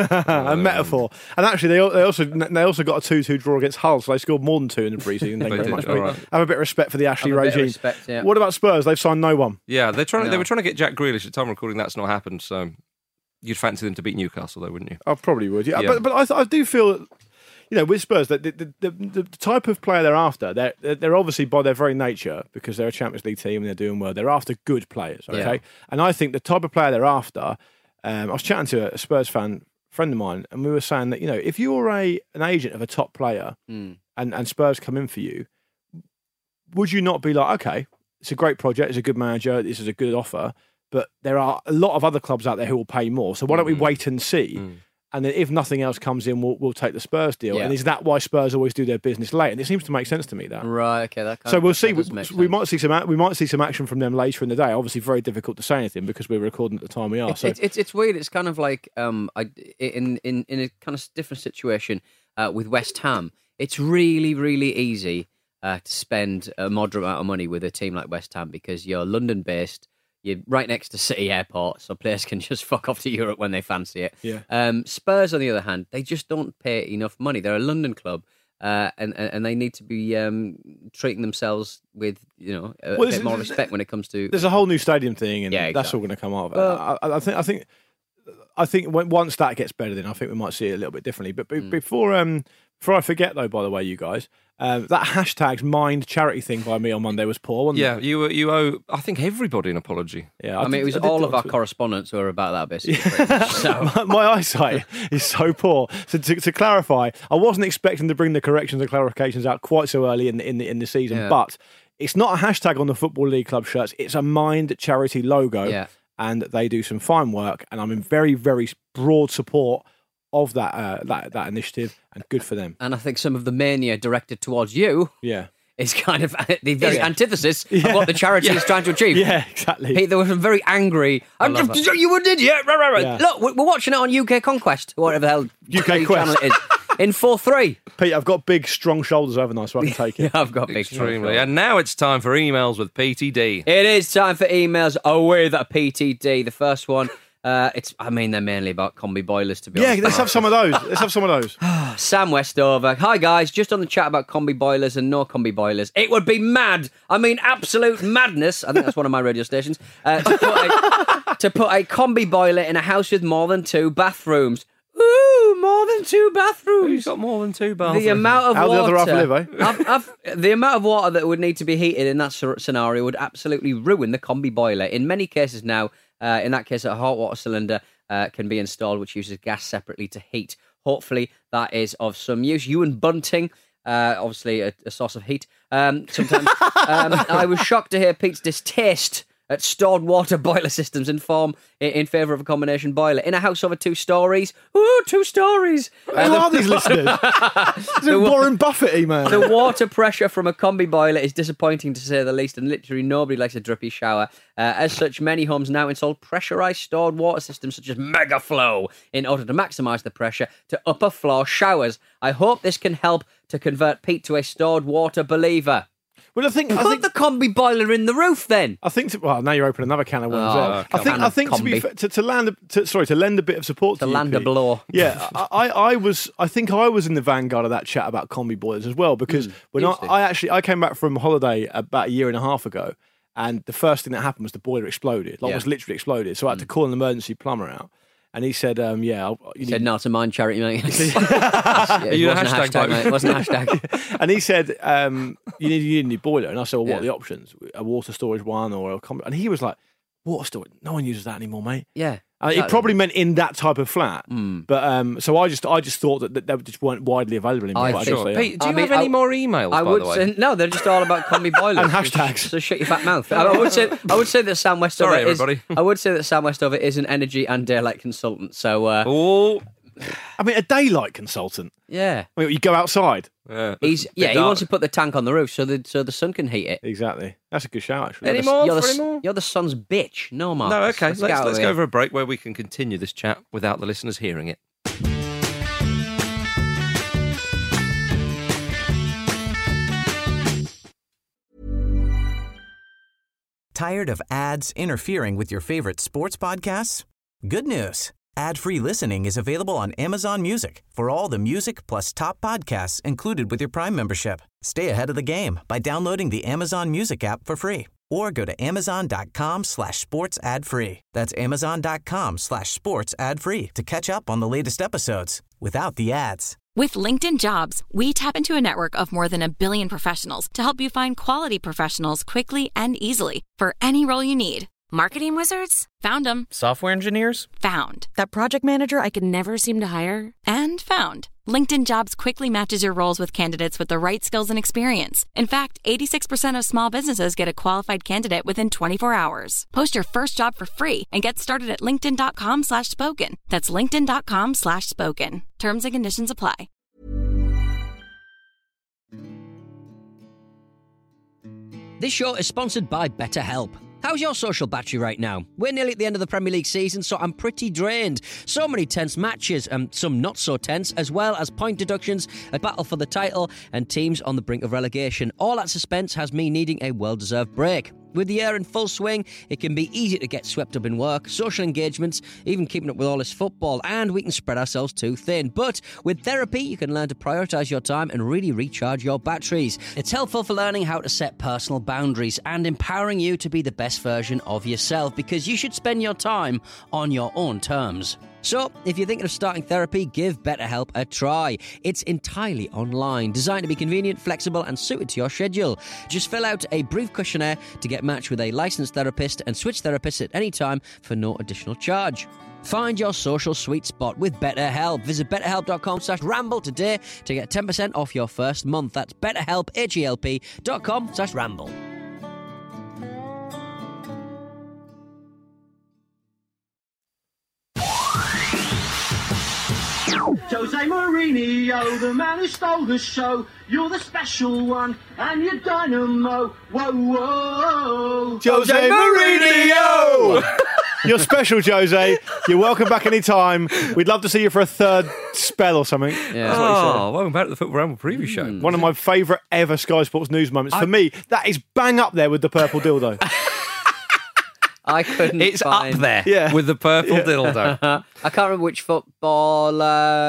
Q: a metaphor. And actually, they, al- they also they also got a two two draw against Hull, so they scored more than two in the pre-season. Thank you
O: They
Q: very
O: did,
Q: much, mate.
O: all right.
Q: Have a bit of respect for the Ashley
P: Have a bit of
Q: regime.
P: respect, yeah.
Q: What about Spurs? They've signed no one.
O: Yeah, they're trying. They
P: No.
O: were trying to get Jack Grealish at the time of recording. That's not happened. So you'd fancy them to beat Newcastle, though, wouldn't you?
Q: I probably would, yeah.
O: Yeah.
Q: But but I, th- I do feel, that, you know, with Spurs, that the, the, the, the type of player they're after, they're they're obviously by their very nature, because they're a Champions League team and they're doing well, they're after good players, okay?
P: Yeah.
Q: And I think the type of player they're after, um, I was chatting to a Spurs fan friend of mine, and we were saying that, you know, if you're a an agent of a top player
P: Mm.
Q: and, and Spurs come in for you, would you not be like, okay, it's a great project, it's a good manager, this is a good offer, but there are a lot of other clubs out there who will pay more. So why don't we
O: Mm.
Q: wait and see?
O: Mm.
Q: And then if nothing else comes in, we'll, we'll take the Spurs deal.
P: Yeah.
Q: And is that why Spurs always do their business late? And it seems to make sense to me, that.
P: Right, okay. That kind
Q: So
P: of,
Q: we'll
P: that
Q: see. We,
P: does make
Q: we
P: sense.
Q: might see some. a- We might see some action from them later in the day. Obviously, very difficult to say anything because we're recording at the time we are.
P: It's,
Q: so
P: it's, it's it's weird. It's kind of like um, I in in in a kind of different situation uh, with West Ham. It's really really easy uh, to spend a moderate amount of money with a team like West Ham because you're London based. You're right next to City Airport, so players can just fuck off to Europe when they fancy it.
Q: Yeah.
P: Um, Spurs, on the other hand, they just don't pay enough money. They're a London club. Uh, and, and and they need to be um, treating themselves with you know a,
Q: Well,
P: a
Q: there's-
P: bit more
Q: there's-
P: respect when it comes to.
Q: there's a whole new stadium thing, and
P: Yeah,
Q: that's all
P: exactly.
Q: going to come out of it.
P: Well-
Q: I, I think. I think. I think when, once that gets better, then I think we might see it a little bit differently. But
P: Hmm.
Q: be, before um, before I forget, though, by the way, you guys, um, that hashtag mind charity thing by me on Monday was poor, wasn't
O: Yeah,
Q: it?
O: you you owe I think everybody an apology.
Q: Yeah,
P: I, mean,
Q: did-
P: it was
Q: I did
P: all
Q: talk
P: of our
Q: to-
P: correspondents who were about that, basically. pretty much. So,
Q: my, my eyesight is so poor. So to, to clarify, I wasn't expecting to bring the corrections and clarifications out quite so early in the in the, in the season,
P: Yeah.
Q: but it's not a hashtag on the Football League Club shirts. It's a Mind charity logo,
P: Yeah.
Q: and they do some fine work. And I'm in very very broad support of that uh, that that initiative, and good for them.
P: and I think some of the mania directed towards you
Q: Yeah.
P: is kind of the very
Q: Yeah.
P: antithesis
Q: Yeah.
P: of what the charity is trying to achieve.
Q: Yeah, exactly.
P: Pete, there were some very angry. I'm
O: love
P: just,
O: that.
P: you were an idiot. Right, right, right.
Q: Yeah.
P: Look, we're we're watching it on U K Conquest, or whatever the hell
Q: U K
P: channel
Q: Quest.
P: it is, in four three.
Q: Pete, I've got big, strong shoulders overnight, so I can take it.
P: I've got big
O: Extremely.
P: strong
O: And now it's time for emails with P T D.
P: It is time for emails with a P T D. The first one Uh, it's. I mean, they're mainly about combi boilers, to be
Q: Yeah,
P: honest.
Q: let's have some of those. Let's have some of those.
P: Sam Westover. Hi, guys. Just on the chat about combi boilers and no combi boilers. It would be mad. I mean, absolute madness. I think that's one of my radio stations. Uh, to, put a, to put a combi boiler in a house with more than two bathrooms. Ooh, more than two bathrooms.
O: Who's got more than two bathrooms?
P: The amount of
Q: How
P: water.
Q: the other half live, eh?
P: I've, I've, the amount of water that would need to be heated in that sor- scenario would absolutely ruin the combi boiler. In many cases now, uh, in that case, a hot water cylinder uh, can be installed, which uses gas separately to heat. Hopefully, that is of some use. You and Bunting. Uh, obviously, a, a source of heat. Um, sometimes um, I was shocked to hear Pete's distaste at stored water boiler systems in form in, in favour of a combination boiler in a house over two stories. Ooh, two stories!
Q: Who are these listeners? Is it Warren Buffett, man?
P: The water pressure from a combi boiler is disappointing to say the least, and literally nobody likes a drippy shower. Uh, as such, many homes now install pressurised stored water systems such as Megaflow in order to maximise the pressure to upper floor showers. I hope this can help to convert Pete to a stored water believer.
Q: Well, I think
P: Put
Q: I think
P: the combi boiler in the roof then.
Q: I think. To, well, now you're opening another can of worms.
P: Oh,
Q: there. I think. I think to be
P: combi.
Q: fa- to, to land a, to, sorry to lend a bit of support to,
P: To
Q: you,
P: land a
Q: Pete.
P: blow.
Q: Yeah, I, I I was. I think I was in the vanguard of that chat about combi boilers as well because when I, I actually I came back from holiday about a year and a half ago, and the first thing that happened was the boiler exploded. Like,
P: Yeah.
Q: it was literally exploded. So I had to call an emergency plumber out. And he said, um, yeah. I'll, you
P: He said,
Q: need-
P: no, it's a mine charity, mate. Yeah, it
O: you a
P: wasn't a
O: hashtag
P: hashtag,
O: bloke?
P: mate. It wasn't a hashtag.
Q: And he said, um, you need, you need a new boiler. And I said, well, what
P: Yeah.
Q: are the options? A water storage one or a combi? And he was like, water storage? No one uses that anymore, mate.
P: Yeah.
Q: Uh, it
P: exactly.
Q: probably meant in that type of flat,
P: Mm.
Q: but um, so I just I just thought that, that they just weren't widely available anymore.
P: I
Q: but I
P: think-
Q: guess they are.
O: Pete, do you
P: I mean,
O: have any
P: I-
O: more emails,
P: I
O: by
P: would
O: the way?
P: say no. They're just all about combi boilers
Q: And hashtags.
P: So shut your fat mouth. I, I would say I would say that Sam Westover
O: Sorry,
P: is.
O: everybody.
P: I would say that Sam Westover is an energy and daylight consultant. So uh,
O: Oh,
Q: I mean, a daylight consultant.
P: yeah,
Q: I mean, you go outside.
O: yeah.
P: he's
O: Bit
P: yeah he
O: dark.
P: wants to put the tank on the roof so the so the sun can heat it.
Q: Exactly. That's a good shout, actually.
O: Any
P: You're the-
O: more?
P: You're
O: For
P: the,
O: any more?
P: you're the sun's bitch. No, Mark.
O: No, okay. Let's,
P: get out
O: let's
P: of
O: go
P: here.
O: for a break where we can continue this chat without the listeners hearing it.
B: Tired of ads interfering with your favorite sports podcasts? Good news. Ad-free listening is available on Amazon Music for all the music plus top podcasts included with your Prime membership. Stay ahead of the game by downloading the Amazon Music app for free or go to amazon.com slash sports ad free. That's amazon.com slash sports ad free to catch up on the latest episodes without the ads.
R: With LinkedIn Jobs, we tap into a network of more than a billion professionals to help you find quality professionals quickly and easily for any role you need. Marketing wizards? Found them.
S: Software engineers?
R: Found. That project manager I could never seem to hire? And found. LinkedIn Jobs quickly matches your roles with candidates with the right skills and experience. In fact, eighty-six percent of small businesses get a qualified candidate within twenty-four hours. Post your first job for free and get started at linkedin.com slash spoken. That's linkedin.com slash spoken. Terms and conditions apply.
T: This show is sponsored by BetterHelp. How's your social battery right now? We're nearly at the end of the Premier League season, so I'm pretty drained. So many tense matches, and some not so tense, as well as point deductions, a battle for the title, and teams on the brink of relegation. All that suspense has me needing a well-deserved break. With the year in full swing, it can be easy to get swept up in work, social engagements, even keeping up with all this football, and we can spread ourselves too thin. But with therapy, you can learn to prioritise your time and really recharge your batteries. It's helpful for learning how to set personal boundaries and empowering you to be the best version of yourself, because you should spend your time on your own terms. So, if you're thinking of starting therapy, give BetterHelp a try. It's entirely online, designed to be convenient, flexible, and suited to your schedule. Just fill out a brief questionnaire to get matched with a licensed therapist and switch therapists at any time for no additional charge. Find your social sweet spot with BetterHelp. Visit betterhelp.com slash ramble today to get ten percent off your first month. That's betterhelp, H-E-L-P dot com slash ramble.
U: Jose Mourinho, the man who stole the show. You're the special one, and you're dynamo. Whoa, whoa.
Q: Jose Mourinho! You're special, Jose. You're welcome back anytime. We'd love to see you for a third spell or something.
O: Yeah. Oh, welcome back to the Football Ramble preview show.
Q: One of my favourite ever Sky Sports news moments. For me, that is bang up there with the purple dildo.
P: I couldn't.
O: It's
P: find...
O: up there
Q: Yeah.
O: with the purple
Q: Yeah.
O: dildo.
P: I can't remember which football.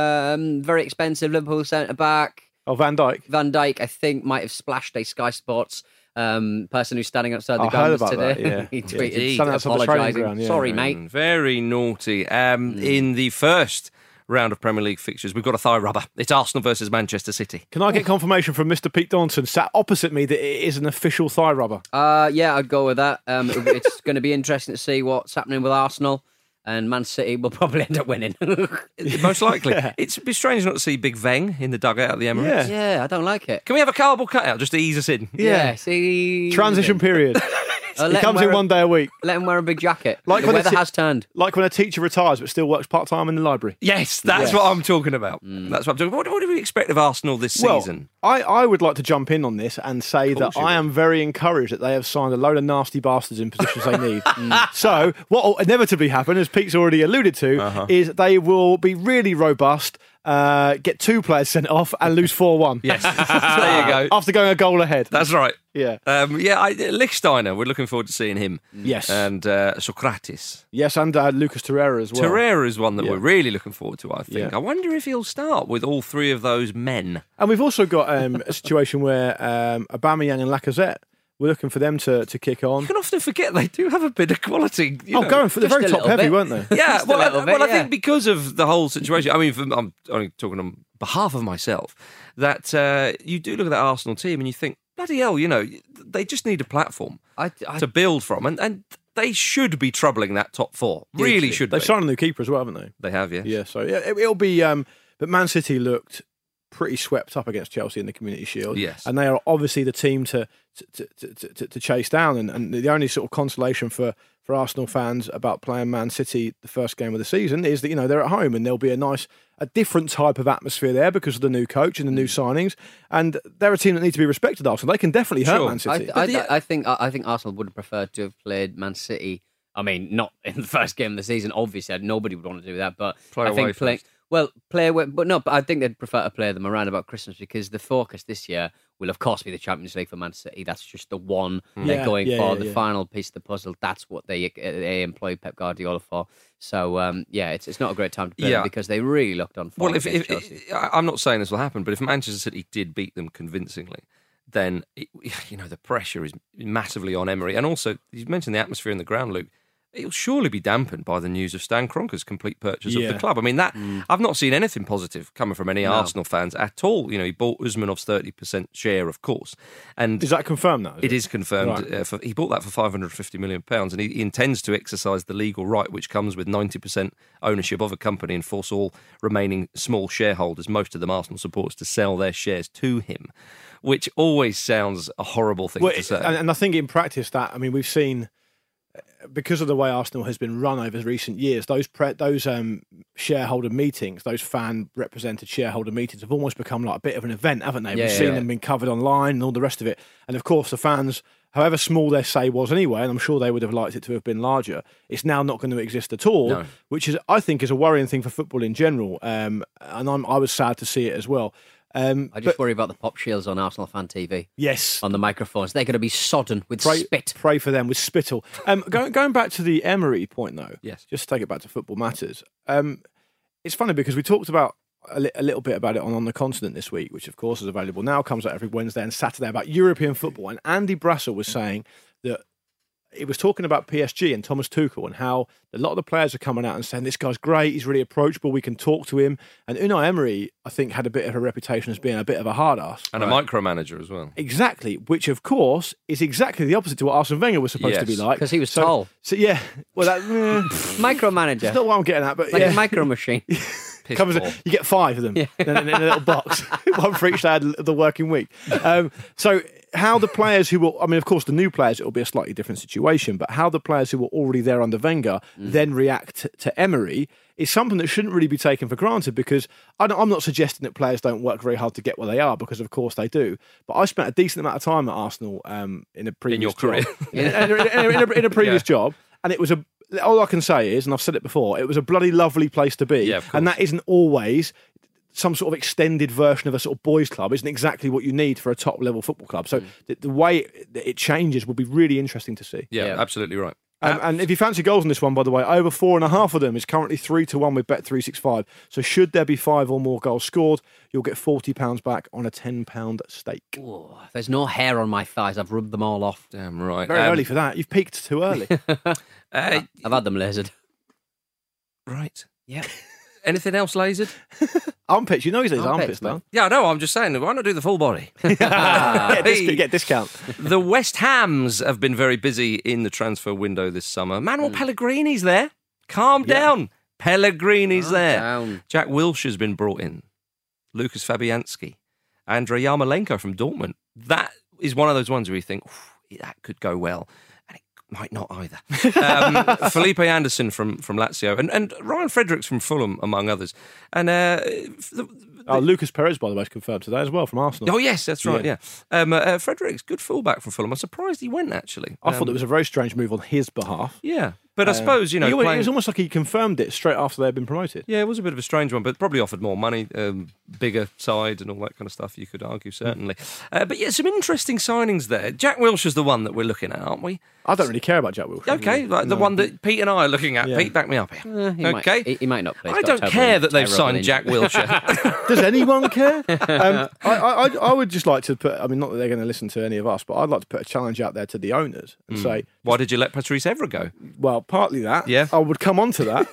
P: Um, very expensive Liverpool centre back.
Q: Oh, Van Dijk.
P: Van Dijk, I think, might have splashed a Sky Sports um, person who's standing outside the
Q: I heard
P: gardens
Q: about
P: today.
Q: that, yeah.
P: He
Q: Yeah.
P: tweeted
Q: Indeed. Standing outside the training
P: apologising.
Q: ground, yeah.
P: Sorry, mate.
O: Mm, Very naughty. Um, In the first round of Premier League fixtures, we've got a thigh rubber. It's Arsenal versus Manchester City.
Q: Can I get confirmation from Mister Pete Donaldson, sat opposite me, that it is an official thigh rubber?
P: Uh, yeah, I'd go with that. Um, it- it's going to be interesting to see what's happening with Arsenal. And Man City will probably end up winning.
O: Most likely. It'd be strange not to see Big Veng in the dugout at the Emirates.
P: Yeah. yeah, I don't like it.
O: Can we have a cardboard cutout just to ease us in?
P: Yeah, see.
Q: Transition period.
P: Uh,
Q: He
P: let
Q: comes
P: him
Q: in
P: wear a-
Q: one day a week.
P: Let him wear a big jacket.
Q: Like
P: the
Q: when a
P: weather
Q: ti-
P: has turned.
Q: Like when a teacher retires but still works part-time in the library.
O: Yes, that's
Q: Yes.
O: what I'm talking about.
P: Mm.
O: That's what I'm talking about. What, what do we expect of Arsenal this
Q: Well,
O: season?
Q: I, I would like to jump in on this and say that
O: you
Q: I am very encouraged that they have signed a load of nasty bastards in positions they need. So what will inevitably happen, as Pete's already alluded to,
O: Uh-huh.
Q: is they will be really robust, uh, get two players sent off and lose four one.
O: Yes, there you go.
Q: After going a goal ahead.
O: That's right.
Q: Yeah.
O: Um, yeah, I, Lichtsteiner, we're looking forward to seeing him.
Q: Yes.
O: And uh, Socrates.
Q: Yes, and uh, Lucas Torreira as well.
O: Torreira is one that
Q: Yeah.
O: we're really looking forward to, I think.
Q: Yeah.
O: I wonder if he'll start with all three of those men.
Q: And we've also got um, a situation where um, Aubameyang and Lacazette, we're looking for them to, to kick on.
O: You can often forget they do have a bit of quality. You
Q: Oh,
O: know.
Q: going for the
P: just
Q: very
P: a
Q: top
P: little
Q: heavy,
P: bit.
Q: weren't they?
O: Yeah,
P: Just a
O: well, I,
P: little bit,
O: well, I
P: yeah.
O: think because of the whole situation, I mean, from, I'm only talking on behalf of myself, that uh, you do look at that Arsenal team and you think, bloody hell, you know, they just need a platform
P: I, I,
O: to build from. And, and they should be troubling that top four. Really should
Q: They've
O: be.
Q: signed a new keeper as well, haven't they?
O: They have, yes.
Q: Yeah, so yeah, it, it'll be. Um, but Man City looked pretty swept up against Chelsea in the Community Shield.
O: Yes.
Q: And they are obviously the team to to, to, to, to, to chase down. And, and the only sort of consolation for, for Arsenal fans about playing Man City the first game of the season is that, you know, they're at home and there'll be a nice, a different type of atmosphere there because of the new coach and the new signings. And they're a team that need to be respected, Arsenal. They can definitely hurt
O: Sure.
Q: Man City.
P: I, I, I think I think Arsenal would have preferred to have played Man City. I mean, not in the first game of the season. Obviously, nobody would want to do that. But
O: Play
P: I
O: away
P: think playing
O: first.
P: well, play away. But no, but I think they'd prefer to play them around about Christmas because the focus this year will, of course, be the Champions League for Man City. That's just the one
Q: Yeah,
P: they're going
Q: yeah,
P: for,
Q: yeah,
P: the
Q: yeah.
P: final piece of the puzzle. That's what they they employ Pep Guardiola for. So um, yeah, it's it's not a great time to play
O: Yeah.
P: them because they really looked on form
O: Well, if,
P: against
O: if,
P: Chelsea.
O: I- I'm not saying this will happen, but if Manchester City did beat them convincingly, then it, you know the pressure is massively on Emery. And also, you mentioned the atmosphere in the ground, Luke. It'll surely be dampened by the news of Stan Kroenke's complete purchase of
Q: Yeah.
O: the club. I mean, that I've not seen anything positive coming from any
P: No.
O: Arsenal fans at all. You know, he bought Usmanov's thirty percent share, of course, and
Q: Is that confirmed now?
O: it is confirmed.
Q: Right.
O: Uh, for, he bought that for five hundred fifty million pounds, and he, he intends to exercise the legal right, which comes with ninety percent ownership of a company, and force all remaining small shareholders, most of them Arsenal supporters, to sell their shares to him, which always sounds a horrible thing
Q: Well,
O: to say.
Q: and, and I think in practice that, I mean, we've seen, because of the way Arsenal has been run over recent years, those pre- those um, shareholder meetings, those fan represented shareholder meetings have almost become like a bit of an event, haven't they?
P: Yeah,
Q: We've
P: yeah,
Q: seen
P: yeah.
Q: them being covered online and all the rest of it. And of course, the fans, however small their say was anyway, and I'm sure they would have liked it to have been larger, it's now not going to exist at all,
O: No.
Q: which is, I think, is a worrying thing for football in general. Um, and I'm, I was sad to see it as well. Um,
P: I just
Q: but-
P: worry about the pop shields on Arsenal Fan T V.
Q: yes,
P: On the microphones, they're going to be sodden with
Q: pray,
P: spit.
Q: Pray for them with spittle. Um, going, going back to the Emery point, though,
O: Yes.
Q: just to take it back to Football Matters. Um, it's funny because we talked about a, li- a little bit about it on On the Continent this week, which of course is available now, comes out every Wednesday and Saturday, about European football. And Andy Brassel was saying that it was talking about P S G and Thomas Tuchel and how a lot of the players are coming out and saying, this guy's great, he's really approachable, we can talk to him. And Unai Emery, I think, had a bit of a reputation as being a bit of a hard ass.
O: and a micromanager as well.
Q: Exactly, which of course is exactly the opposite to what Arsene Wenger was supposed to be
O: Yes.
Q: like.
P: 'Cause he was
Q: so,
P: tall.
Q: So yeah, well, that eh,
P: Micromanager.
Q: that's not what I'm getting at, but
P: Like
Q: yeah,
P: a micro machine.
O: Piss
Q: comes,
O: poor.
Q: you get five of them in, in, in a little box, one for each day of the working week. Um, so how the players who will, I mean, of course, the new players, it will be a slightly different situation, but how the players who were already there under Wenger then react to, to Emery is something that shouldn't really be taken for granted, because I don't, I'm not suggesting that players don't work very hard to get where they are, because of course they do. But I spent a decent amount of time at Arsenal um, in a previous
O: your career.
Q: job. in, in, in, in, a, in a previous
O: Yeah.
Q: job, and it was a. All I can say is, and I've said it before, it was a bloody lovely place to be,
O: Yeah, of
Q: and
O: course.
Q: that isn't always some sort of extended version of a sort of boys' club. Isn't exactly what you need for a top level football club. So the, the way it, it changes will be really interesting to see.
O: Yeah, absolutely right.
Q: Um, and if you fancy goals in this one, by the way, over four and a half of them is currently three to one with Bet three sixty-five. So should there be five or more goals scored, you'll get forty pounds back on a ten pound stake.
P: Ooh, there's no hair on my thighs. I've rubbed them all off.
O: Damn right.
Q: Very
O: Um,
Q: early for that. You've peaked too early.
O: uh,
P: I've had them lasered.
O: Right.
P: Yeah.
O: Anything else lasered?
Q: Armpits. You know he's his armpits,
P: Armpits,
Q: man.
O: Yeah, I know. I'm just saying, why not do the full body?
Q: get, a dis- get a discount.
O: The West Hams have been very busy in the transfer window this summer. Manuel Pellegrini's there. Calm
Q: Yeah.
O: down. Pellegrini's
P: Calm
O: there.
P: down.
O: Jack Wilshere's been brought in. Lucas Fabianski. Andrei Yarmolenko from Dortmund. That is one of those ones where you think, that could go well. And it might not either. Um, Felipe Anderson from, from Lazio. And, and Ryan Fredericks from Fulham, among others. And uh, the,
Q: Oh, Lucas Perez, by the way, is confirmed today as well from Arsenal.
O: Oh, yes, that's right, yeah. yeah. Um, uh, Fredericks, good fullback from Fulham. I'm surprised he went, actually.
Q: I
O: Um,
Q: thought it was a very strange move on his behalf.
O: Yeah, but I
Q: Um,
O: suppose, you know...
Q: he-
O: playing-
Q: it was almost like he confirmed it straight after they'd been promoted.
O: Yeah, it was a bit of a strange one, but probably offered more money, um, bigger side and all that kind of stuff, you could argue, certainly. Uh, but yeah, some interesting signings there. Jack Wilshere's the one that we're looking at, aren't we?
Q: I don't really care about Jack Wilshere.
O: Okay, like the
Q: No.
O: one that Pete and I are looking at.
Q: Yeah.
O: Pete, back me up here.
P: Eh, he
O: okay?
P: Might, he, he might not play.
O: I
P: He's got
O: don't
P: terrible-
O: care that they've
P: terrible
O: signed
P: injury.
O: Jack Wilshere.
Q: Does anyone care? Um, I, I, I- I would just like to put, I mean, not that they're going to listen to any of us, but I'd like to put a challenge out there to the owners and
O: Mm.
Q: say,
O: Why did you let Patrice Evra go?
Q: well, partly that.
O: Yeah.
Q: I would come on to that.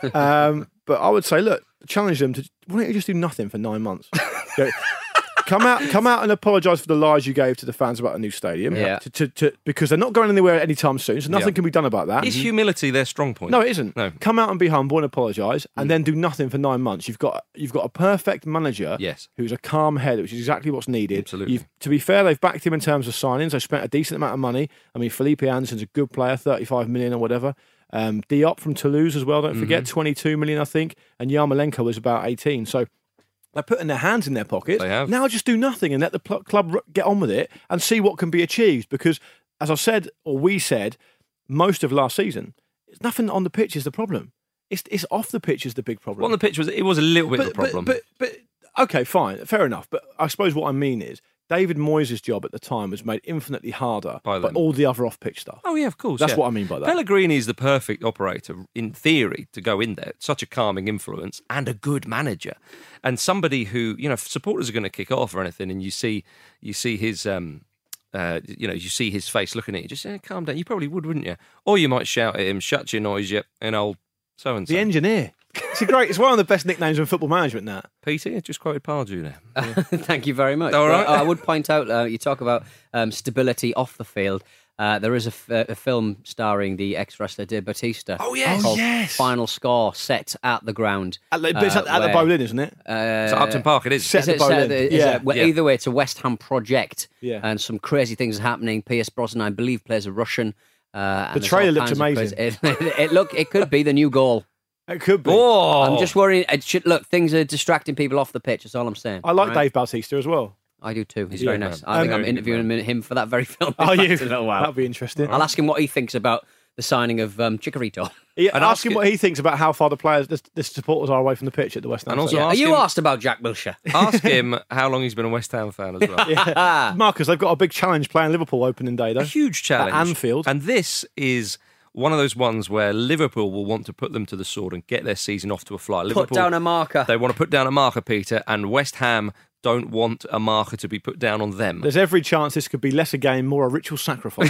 Q: um, but I would say, look, challenge them to, why don't you just do nothing for nine months? Go, come out come out and apologise for the lies you gave to the fans about a new stadium.
P: Yeah.
Q: To, to, to, because they're not going anywhere anytime soon, so nothing
O: Yeah.
Q: can be done about that.
O: Is humility their strong point?
Q: No, it isn't.
O: No.
Q: Come out and be humble and apologise, and then do nothing for nine months. You've got you've got a perfect manager,
O: Yes.
Q: who's a calm head, which is exactly what's needed.
O: Absolutely.
Q: You've, to be fair, they've backed him in terms of signings. They've spent a decent amount of money. I mean, Felipe Anderson's a good player, thirty-five million or whatever. Um, Diop from Toulouse as well. Don't forget,
O: Mm-hmm.
Q: twenty-two million, I think, and Yarmolenko was about eighteen. So. They're putting their hands in their pockets.
O: They have.
Q: Now just do nothing and let the pl- club r- get on with it and see what can be achieved. Because, as I said, or we said, most of last season, it's nothing on the pitch is the problem. It's it's off the pitch is the big problem.
O: Well, on the pitch, was it was a little bit
Q: but,
O: of a problem.
Q: But, but, but okay, fine, fair enough. But I suppose what I mean is David Moyes' job at the time was made infinitely harder
O: By
Q: by
O: them.
Q: all the other off-pitch stuff.
O: Oh, yeah, of course.
Q: That's
O: yeah.
Q: what I mean by that.
O: Pellegrini is the perfect operator, in theory, to go in there. Such a calming influence and a good manager. And somebody who, you know, if supporters are going to kick off or anything, and you see you see his... Um, uh, you know, you see his face looking at you, just eh, calm down. You probably would, wouldn't you? Or you might shout at him, shut your noise, you and old so-and-so.
Q: The engineer. It's a great. It's one of the best nicknames in football management. That
O: Peter, you just quoted Pardew there.
P: Thank you very much.
O: All right.
P: Well, I would point out, uh, you talk about um, stability off the field. Uh, there is a, f- a film starring the ex-wrestler Dave Batista.
O: Oh, yes.
P: called
Q: Oh, yes.
P: Final Score, set at the ground.
Q: at the, but it's at,
P: uh,
Q: at the
P: where-
Q: Bowling, isn't it?
P: Uh,
O: So Upton Park, it is.
Q: Set
P: Is
Q: the
P: it set
Q: Bowling.
P: at the- is
Q: Yeah.
P: it- well,
O: Yeah.
P: Either way, it's a West Ham project,
Q: Yeah.
P: and some crazy things are happening. Pierce Brosnan, I believe, plays a Russian. Uh, and
Q: The
P: there's
Q: trailer
P: all
Q: looks
P: kinds of
Q: amazing.
P: crazy- It, it, it look, it could be the new goal.
Q: It could be.
O: Oh,
P: I'm just worried. It should, look, things are distracting people off the pitch. That's all I'm saying.
Q: I like
P: All right?
Q: Dave Bautista as well.
P: I do too. He's
Q: Yeah,
P: very
Q: man.
P: nice. I think
Q: Um,
P: I'm interviewing him, him for that very film.
Q: Are
P: in
Q: you?
P: fact, in a little while.
Q: That'd be interesting.
P: I'll ask him what he thinks about the signing of um, Chicharito.
Q: Yeah,
O: And
Q: ask
O: ask
Q: him
O: it-
Q: what he thinks about how far the players, the, the supporters are away from the pitch at the West Ham.
O: And also
Q: Stadium.
P: Are
O: ask
P: you
O: him-
P: asked about Jack Wilshere?
O: Ask him how long he's been a West Ham fan as well.
Q: Yeah. Marcus, they've got a big challenge playing Liverpool opening day, though.
O: A huge challenge.
Q: At Anfield.
O: And this is one of those ones where Liverpool will want to put them to the sword and get their season off to a fly.
P: Put
O: Liverpool,
P: down a marker.
O: They want to put down a marker, Peter, and West Ham don't want a marker to be put down on them.
Q: There's every chance this could be less a game, more a ritual sacrifice.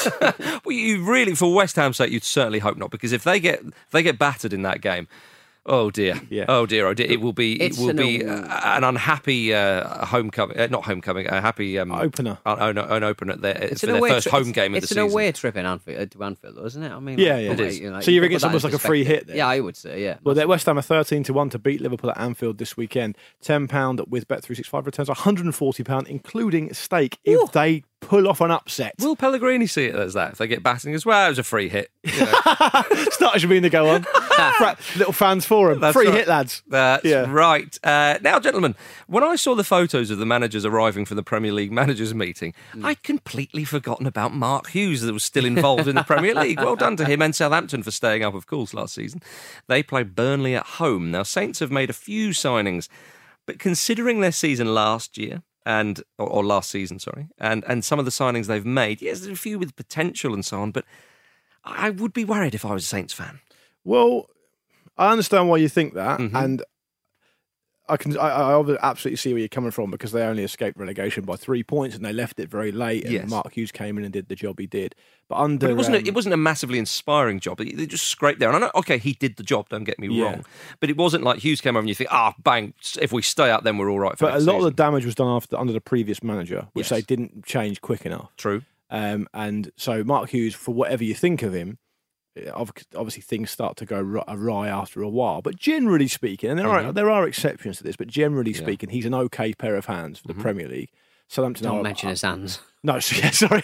O: Well, you really, for West Ham's sake, you'd certainly hope not, because if they get if they get battered in that game, oh dear,
Q: Yeah.
O: oh dear, oh dear, it will be
P: It's
O: it will
P: an
O: be
P: aw-
O: uh, an unhappy uh, homecoming, uh, not homecoming, a happy um,
Q: Opener.
O: an, an opener there
P: It's
O: for
P: an
O: their
P: away
O: first
P: tri-
O: home
P: it's-
O: game of the
P: It's an
O: season.
P: away trip in Anfield, uh, to Anfield, though, isn't it? I mean,
Q: Yeah,
P: like,
Q: yeah.
P: put
Q: It
P: that-
Q: is.
P: you know,
Q: So you
P: put
Q: think it's
P: that in
Q: almost like a free
P: perspective.
Q: hit then?
P: Yeah, I would say, yeah.
Q: Well, West Ham are thirteen to one to beat Liverpool at Anfield this weekend. ten pounds with Bet three sixty-five returns one hundred forty pounds, including stake, if they pull off an upset.
O: Will Pellegrini see it as that if they get batting as well? It was a free hit. You know.
Q: Started should be in the go on. Fra- Little fans forum.
O: That's
Q: Free
O: right.
Q: hit, lads.
O: That's
Q: Yeah.
O: right. Uh, now, gentlemen, when I saw the photos of the managers arriving for the Premier League managers meeting, I'd completely forgotten about Mark Hughes that was still involved in the Premier League. Well done to him and Southampton for staying up, of course, last season. They play Burnley at home. Now, Saints have made a few signings, but considering their season last year, and or, or last season, sorry, and, and some of the signings they've made, yes, there's a few with potential and so on, but I would be worried if I was a Saints fan.
Q: Well, I understand why you think that,
O: Mm-hmm.
Q: and I can I, I absolutely see where you're coming from because they only escaped relegation by three points and they left it very late. And
O: Yes.
Q: Mark Hughes came in and did the job he did. But under
O: But it wasn't.
Q: um,
O: a, it wasn't a massively inspiring job. They just scraped there. And I know, okay, he did the job. Don't get me
Q: Yeah.
O: wrong. But it wasn't like Hughes came over and you think, ah, bang. If we stay up, then we're all right. For
Q: But a
O: next
Q: lot
O: season.
Q: of the damage was done after under the previous manager, which
O: Yes.
Q: they didn't change quick enough.
O: True.
Q: Um, and so Mark Hughes, for whatever you think of him, ob- obviously things start to go ri- awry after a while. But generally speaking, and there are
P: Mhm.
Q: there are exceptions to this, but generally
P: Yeah.
Q: speaking, he's an okay pair of hands for the Premier League. Southampton
P: Don't
Q: are-
P: mention his hands.
Q: No, so- yeah, sorry.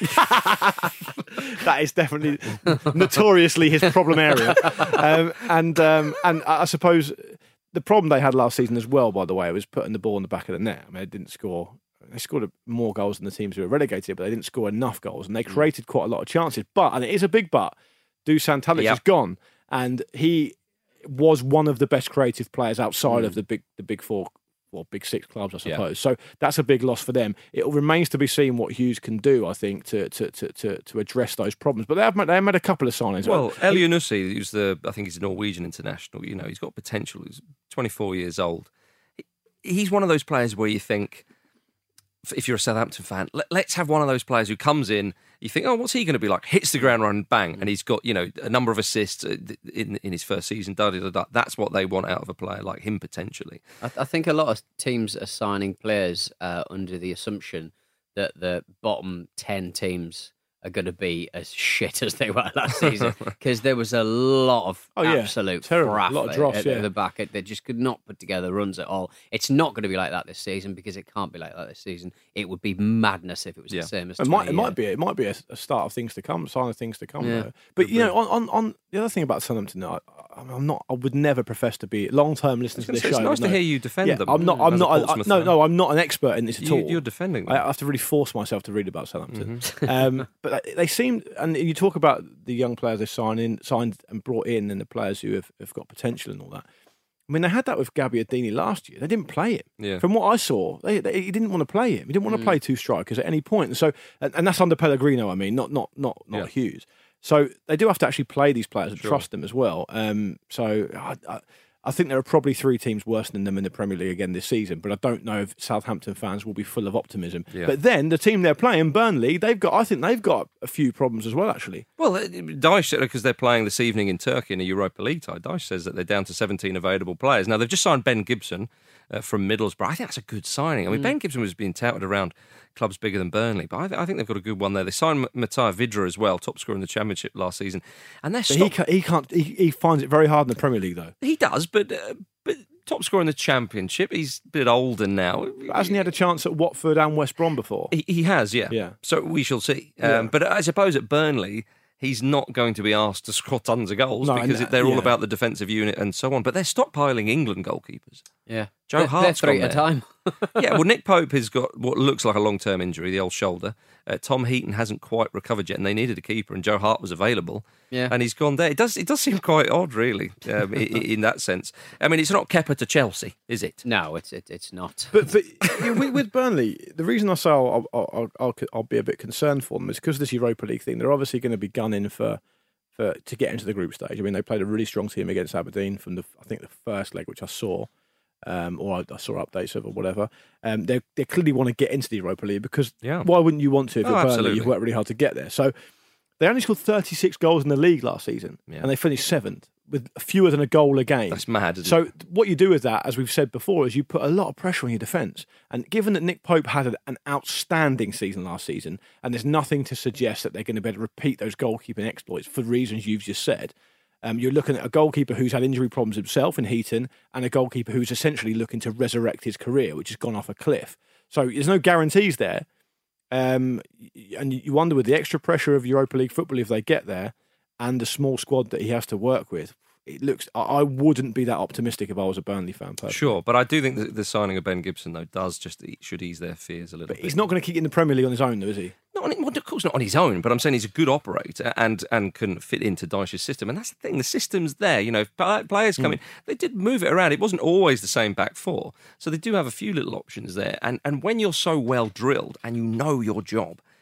Q: That is definitely notoriously his problem area. Um, and um, and I suppose the problem they had last season as well, by the way, was putting the ball in the back of the net. I mean, they didn't score. They scored more goals than the teams who were relegated, but they didn't score enough goals, and they created quite a lot of chances. But, and it is a big but, Dusan Tadic
O: Yep.
Q: is gone, and he was one of the best creative players outside
O: Mm.
Q: of the big the big four or big six clubs, I suppose. So that's a big loss for them. It remains to be seen what Hughes can do, I think, to to to to, to address those problems. But they have made, they have made a couple of signings.
O: Well, Elyounoussi, who's the, I think he's a Norwegian international, you know, he's got potential. He's twenty-four years old. He- He's one of those players where you think, if you're a Southampton fan, let, let's have one of those players who comes in, you think, oh, what's he going to be like? Hits the ground running, bang, and he's got, you know, a number of assists in in his first season, da da da da. That's what they want out of a player like him, potentially.
P: I, I think a lot of teams are signing players uh, under the assumption that the bottom ten teams are going to be as shit as they were last season because there was a lot of
Q: Oh, yeah.
P: absolute
Q: Terrible.
P: fraff
Q: A lot of
P: at-
Q: dross,
P: at,
Q: yeah.
P: the back. They just could not put together runs at all. It's not going to be like that this season because it can't be like that this season. It would be madness if it was the same as
Q: It might, it
P: twenty,
Q: might
P: uh,
Q: be it might be a, a start of things to come, sign of things to come.
P: Yeah.
Q: though. But you know, on, on, on the other thing about Southampton, I, I'm not. I would never profess to be long term listeners to
O: gonna
Q: this
O: say, it's
Q: show.
O: nice
Q: would
O: to
Q: know.
O: hear you defend
Q: yeah,
O: them
Q: I'm not. I'm
O: as a
Q: not. I,
O: Portsmouth
Q: no,
O: fan.
Q: no, I'm not an expert in this at
O: You-
Q: all.
O: you're defending them.
Q: I have to really force myself to read about Southampton.
O: Mm-hmm.
Q: um, but they- they seem, and you talk about the young players they signed in, signed and brought in, and the players who have, have got potential and all that. I mean, they had that with Gabbiadini last year. They didn't play him.
O: Yeah.
Q: From what I saw, they, they, he didn't want to play him. He didn't want to
O: Mm.
Q: play two strikers at any point. And so, and, and that's under Pellegrino. I mean, not not not not
O: Yeah.
Q: Hughes. So they do have to actually play these players and
O: Sure.
Q: trust them as well. Um, so I, I, I think there are probably three teams worse than them in the Premier League again this season. But I don't know if Southampton fans will be full of optimism.
O: Yeah.
Q: But then the team they're playing, Burnley, they've got. I think they've got a few problems as well. Actually,
O: Well, uh, Daesh, because they're playing this evening in Turkey in a Europa League tie, Daesh says that they're down to seventeen available players. Now, they've just signed Ben Gibson uh, from Middlesbrough. I think that's a good signing. I mean,
P: Mm.
O: Ben Gibson was being touted around clubs bigger than Burnley, but I, th- I think they've got a good one there. They signed M- Matai Vidra as well, top scorer in the Championship last season. And they're
Q: but he,
O: stop-
Q: ca- he can't. He, he finds it very hard in the Premier League, though.
O: he does, but uh, but top scorer in the Championship. He's a bit older now.
Q: Hasn't he had a chance at Watford and West Brom before?
O: He, he has, yeah.
Q: Yeah.
O: So we shall see. Um,
Q: Yeah.
O: But I suppose at Burnley, he's not going to be asked to score tons of goals
Q: No,
O: because
Q: no,
O: they're all
Q: yeah.
O: about the defensive unit and so on. But they're stockpiling England goalkeepers.
P: Yeah.
O: Joe
P: They're-
O: Hart's
P: they're three
O: gone
P: at a
O: there.
P: time.
O: Yeah, well, Nick Pope has got what looks like a long-term injury, the old shoulder. Uh, Tom Heaton hasn't quite recovered yet, and they needed a keeper, and Joe Hart was available.
P: Yeah.
O: And he's gone there. It does it does seem quite odd, really, um, in, in that sense. I mean, it's not Kepa to Chelsea, is it?
P: No, it's it, it's not.
Q: But, but with, with Burnley, the reason I say I'll, I'll, I'll, I'll, I'll be a bit concerned for them is because of this Europa League thing. They're obviously going to be gunning for, for to get into the group stage. I mean, they played a really strong team against Aberdeen from the I think the first leg, which I saw, um, or I, I saw updates of or whatever. Um, they they clearly want to get into the Europa League because
O: Yeah.
Q: why wouldn't you want to if
O: Oh,
Q: you're Burnley?
O: absolutely.
Q: You've worked really hard to get there. So they only scored thirty-six goals in the league last season,
O: Yeah.
Q: and they finished seventh with fewer than a goal a game.
O: That's mad, isn't
Q: So
O: it?
Q: what you do with that, as we've said before, is you put a lot of pressure on your defence. And given that Nick Pope had an, an outstanding season last season, and there's nothing to suggest that they're going to be able to repeat those goalkeeping exploits for reasons you've just said, um, you're looking at a goalkeeper who's had injury problems himself in Heaton, and a goalkeeper who's essentially looking to resurrect his career, which has gone off a cliff. So there's no guarantees there. Um, and you wonder with the extra pressure of Europa League football if they get there, and the small squad that he has to work with, it looks. I I wouldn't be that optimistic if I was a Burnley fan. Personally.
O: Sure, but I do think that the signing of Ben Gibson, though, does just should ease their fears a little
Q: But
O: bit.
Q: he's not going to keep in the Premier League on his own, though, is he?
O: Not on, well, of course not on his own, but I'm saying he's a good operator and and can fit into Dyche's system. And that's the thing, the system's there. You know, if pl- players come
Q: Mm.
O: in, they did move it around. It wasn't always the same back four. So they do have a few little options there. And, and when you're so well drilled and you know your job,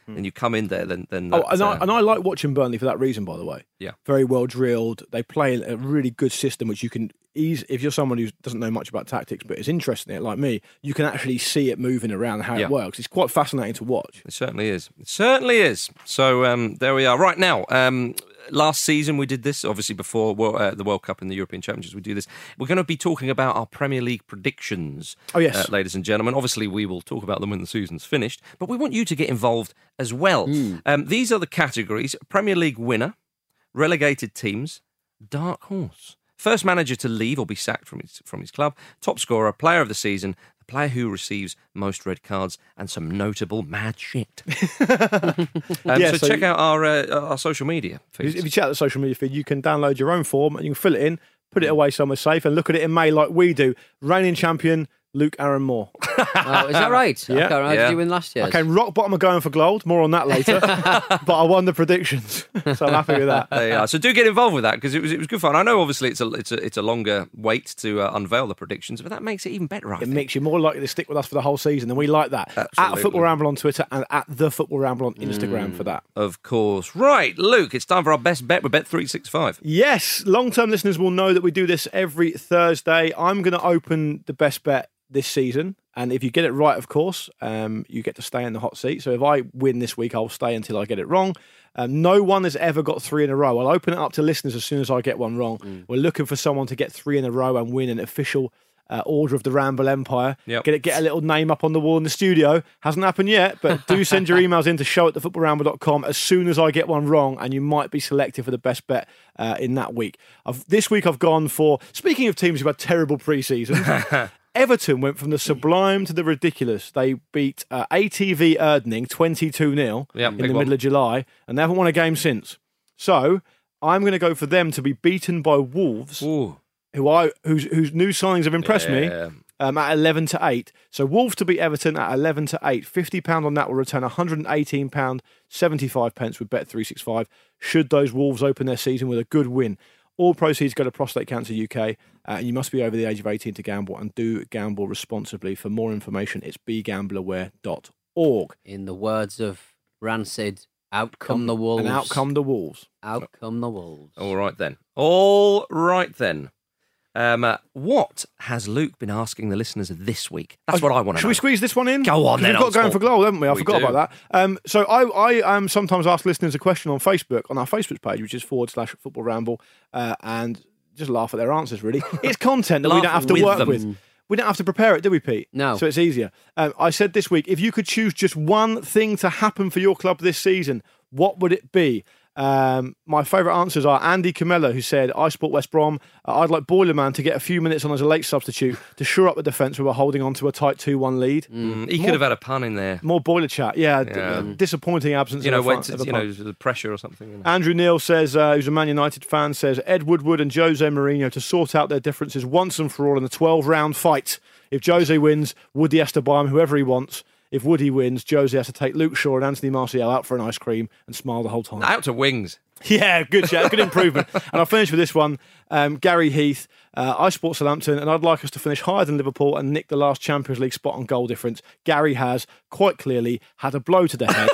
O: and you come in there, then then
Q: Oh,
O: that's,
Q: and I,
O: uh,
Q: and I like watching Burnley for that reason, by the way.
O: Yeah.
Q: Very well drilled. They play a really good system, which you can ease. If you're someone who doesn't know much about tactics but is interested in it, like me, you can actually see it moving around and how
O: Yeah.
Q: it works. It's quite fascinating to watch.
O: It certainly is. It certainly is. So um, there we are. Right now, um, last season we did this, obviously before World, uh, the World Cup and the European Championships, we do this. We're going to be talking about our Premier League predictions.
Q: Oh, yes.
O: Uh, ladies and gentlemen. Obviously, we will talk about them when the season's finished, but we want you to get involved as well.
Q: Hmm.
O: Um, these are the categories: Premier League winner, relegated teams, dark horse, first manager to leave or be sacked from his, from his club, top scorer, player of the season, the player who receives most red cards, and some notable mad shit. um,
Q: Yeah,
O: so,
Q: so
O: check
Q: you-
O: out our uh, our social media feeds.
Q: If you check out the social media feed, you can download your own form and you can fill it in, put it away somewhere safe, and look at it in May like we do. Reigning champion, Luke Aaron Moore.
P: Oh, is that right?
Q: Yeah.
P: Okay, how did you win last year?
Q: Okay, rock bottom of going for gold. More on that later. But I won the predictions, so I'm happy with that.
O: There you are. So do get involved with that because it was it was good fun. I know obviously it's a it's a it's a longer wait to uh, unveil the predictions, but that makes it even better. I
Q: It
O: think.
Q: makes you more likely to stick with us for the whole season, and we like that.
O: Absolutely.
Q: At Football Ramble on Twitter and at The Football Ramble on Instagram for that.
O: Of course. Right, Luke, it's time for our best bet with Bet three sixty-five.
Q: Yes, long-term listeners will know that we do this every Thursday. I'm going to open the best bet this season, and if you get it right, of course, um, you get to stay in the hot seat. So if I win this week, I'll stay until I get it wrong. Um, no one has ever got three in a row. I'll open it up to listeners as soon as I get one wrong.
O: Mm.
Q: We're looking for someone to get three in a row and win an official uh, Order of the Ramble Empire.
O: Yep.
Q: Get it, get a little name up on the wall in the studio. Hasn't happened yet, but do send your emails in to show at the football ramble dot com as soon as I get one wrong, and you might be selected for the best bet uh, in that week. I've, this week I've gone for, speaking of teams who've had terrible pre-seasons, Everton went from the sublime to the ridiculous. They beat uh, A T V Erdning twenty-two nil
O: Yeah,
Q: in
O: big
Q: the
O: one.
Q: middle of July, and they haven't won a game since. So I'm going to go for them to be beaten by Wolves,
O: Ooh.
Q: who I whose whose new signings have impressed
O: Yeah.
Q: me. Um, at eleven to eight. So Wolves to beat Everton at eleven to eight. fifty pounds on that will return one hundred eighteen pounds seventy-five pence with Bet three sixty-five. Should those Wolves open their season with a good win. All proceeds go to Prostate Cancer U K, uh, and you must be over the age of eighteen to gamble, and do gamble responsibly. For more information, it's be gamble aware dot org.
P: In the words of Rancid, out come the wolves.
Q: And out come the Wolves.
P: Out come the wolves.
O: All right then. All right then. Um, uh, what has Luke been asking the listeners this week? That's what I want to
Q: Should
O: know.
Q: we squeeze this one in?
O: Go on
Q: 'Cause
O: then,
Q: We've got
O: old
Q: going
O: sport.
Q: for gold, haven't we? I
O: We
Q: forgot
O: do.
Q: about that. Um, so I, I um, sometimes ask listeners a question on Facebook, on our Facebook page, which is forward slash football ramble, uh, and just laugh at their answers, really. It's content that we
O: Laugh
Q: don't have to
O: with
Q: work
O: them.
Q: with. We don't have to prepare it, do we, Pete?
P: No.
Q: So it's easier. Um, I said this week, if you could choose just one thing to happen for your club this season, what would it be? Um, my favourite answers are Andy Camella, who said, I support West Brom. Uh, I'd like Boilerman to get a few minutes on as a late substitute to shore up the defence. We were holding on to a tight two one lead.
O: Mm, he
Q: More-
O: could have had a pun in there.
Q: More boiler chat. Yeah, d-
O: Yeah.
Q: uh, disappointing absence
O: You know,
Q: of a
O: when
Q: fun-
O: to,
Q: of a
O: you
Q: pun.
O: know, the pressure or something. You know.
Q: Andrew Neal says, uh, who's a Man United fan, says Ed Woodward and Jose Mourinho to sort out their differences once and for all in a twelve-round fight. If Jose wins, Woody has to buy him whoever he wants. If Woody wins, Jose has to take Luke Shaw and Anthony Martial out for an ice cream and smile the whole time.
O: Out to wings.
Q: Yeah, good chat, good improvement. And I'll finish with this one. Um, Gary Heath, uh, I support Southampton, and I'd like us to finish higher than Liverpool and nick the last Champions League spot on goal difference. Gary has, quite clearly, had a blow to the head.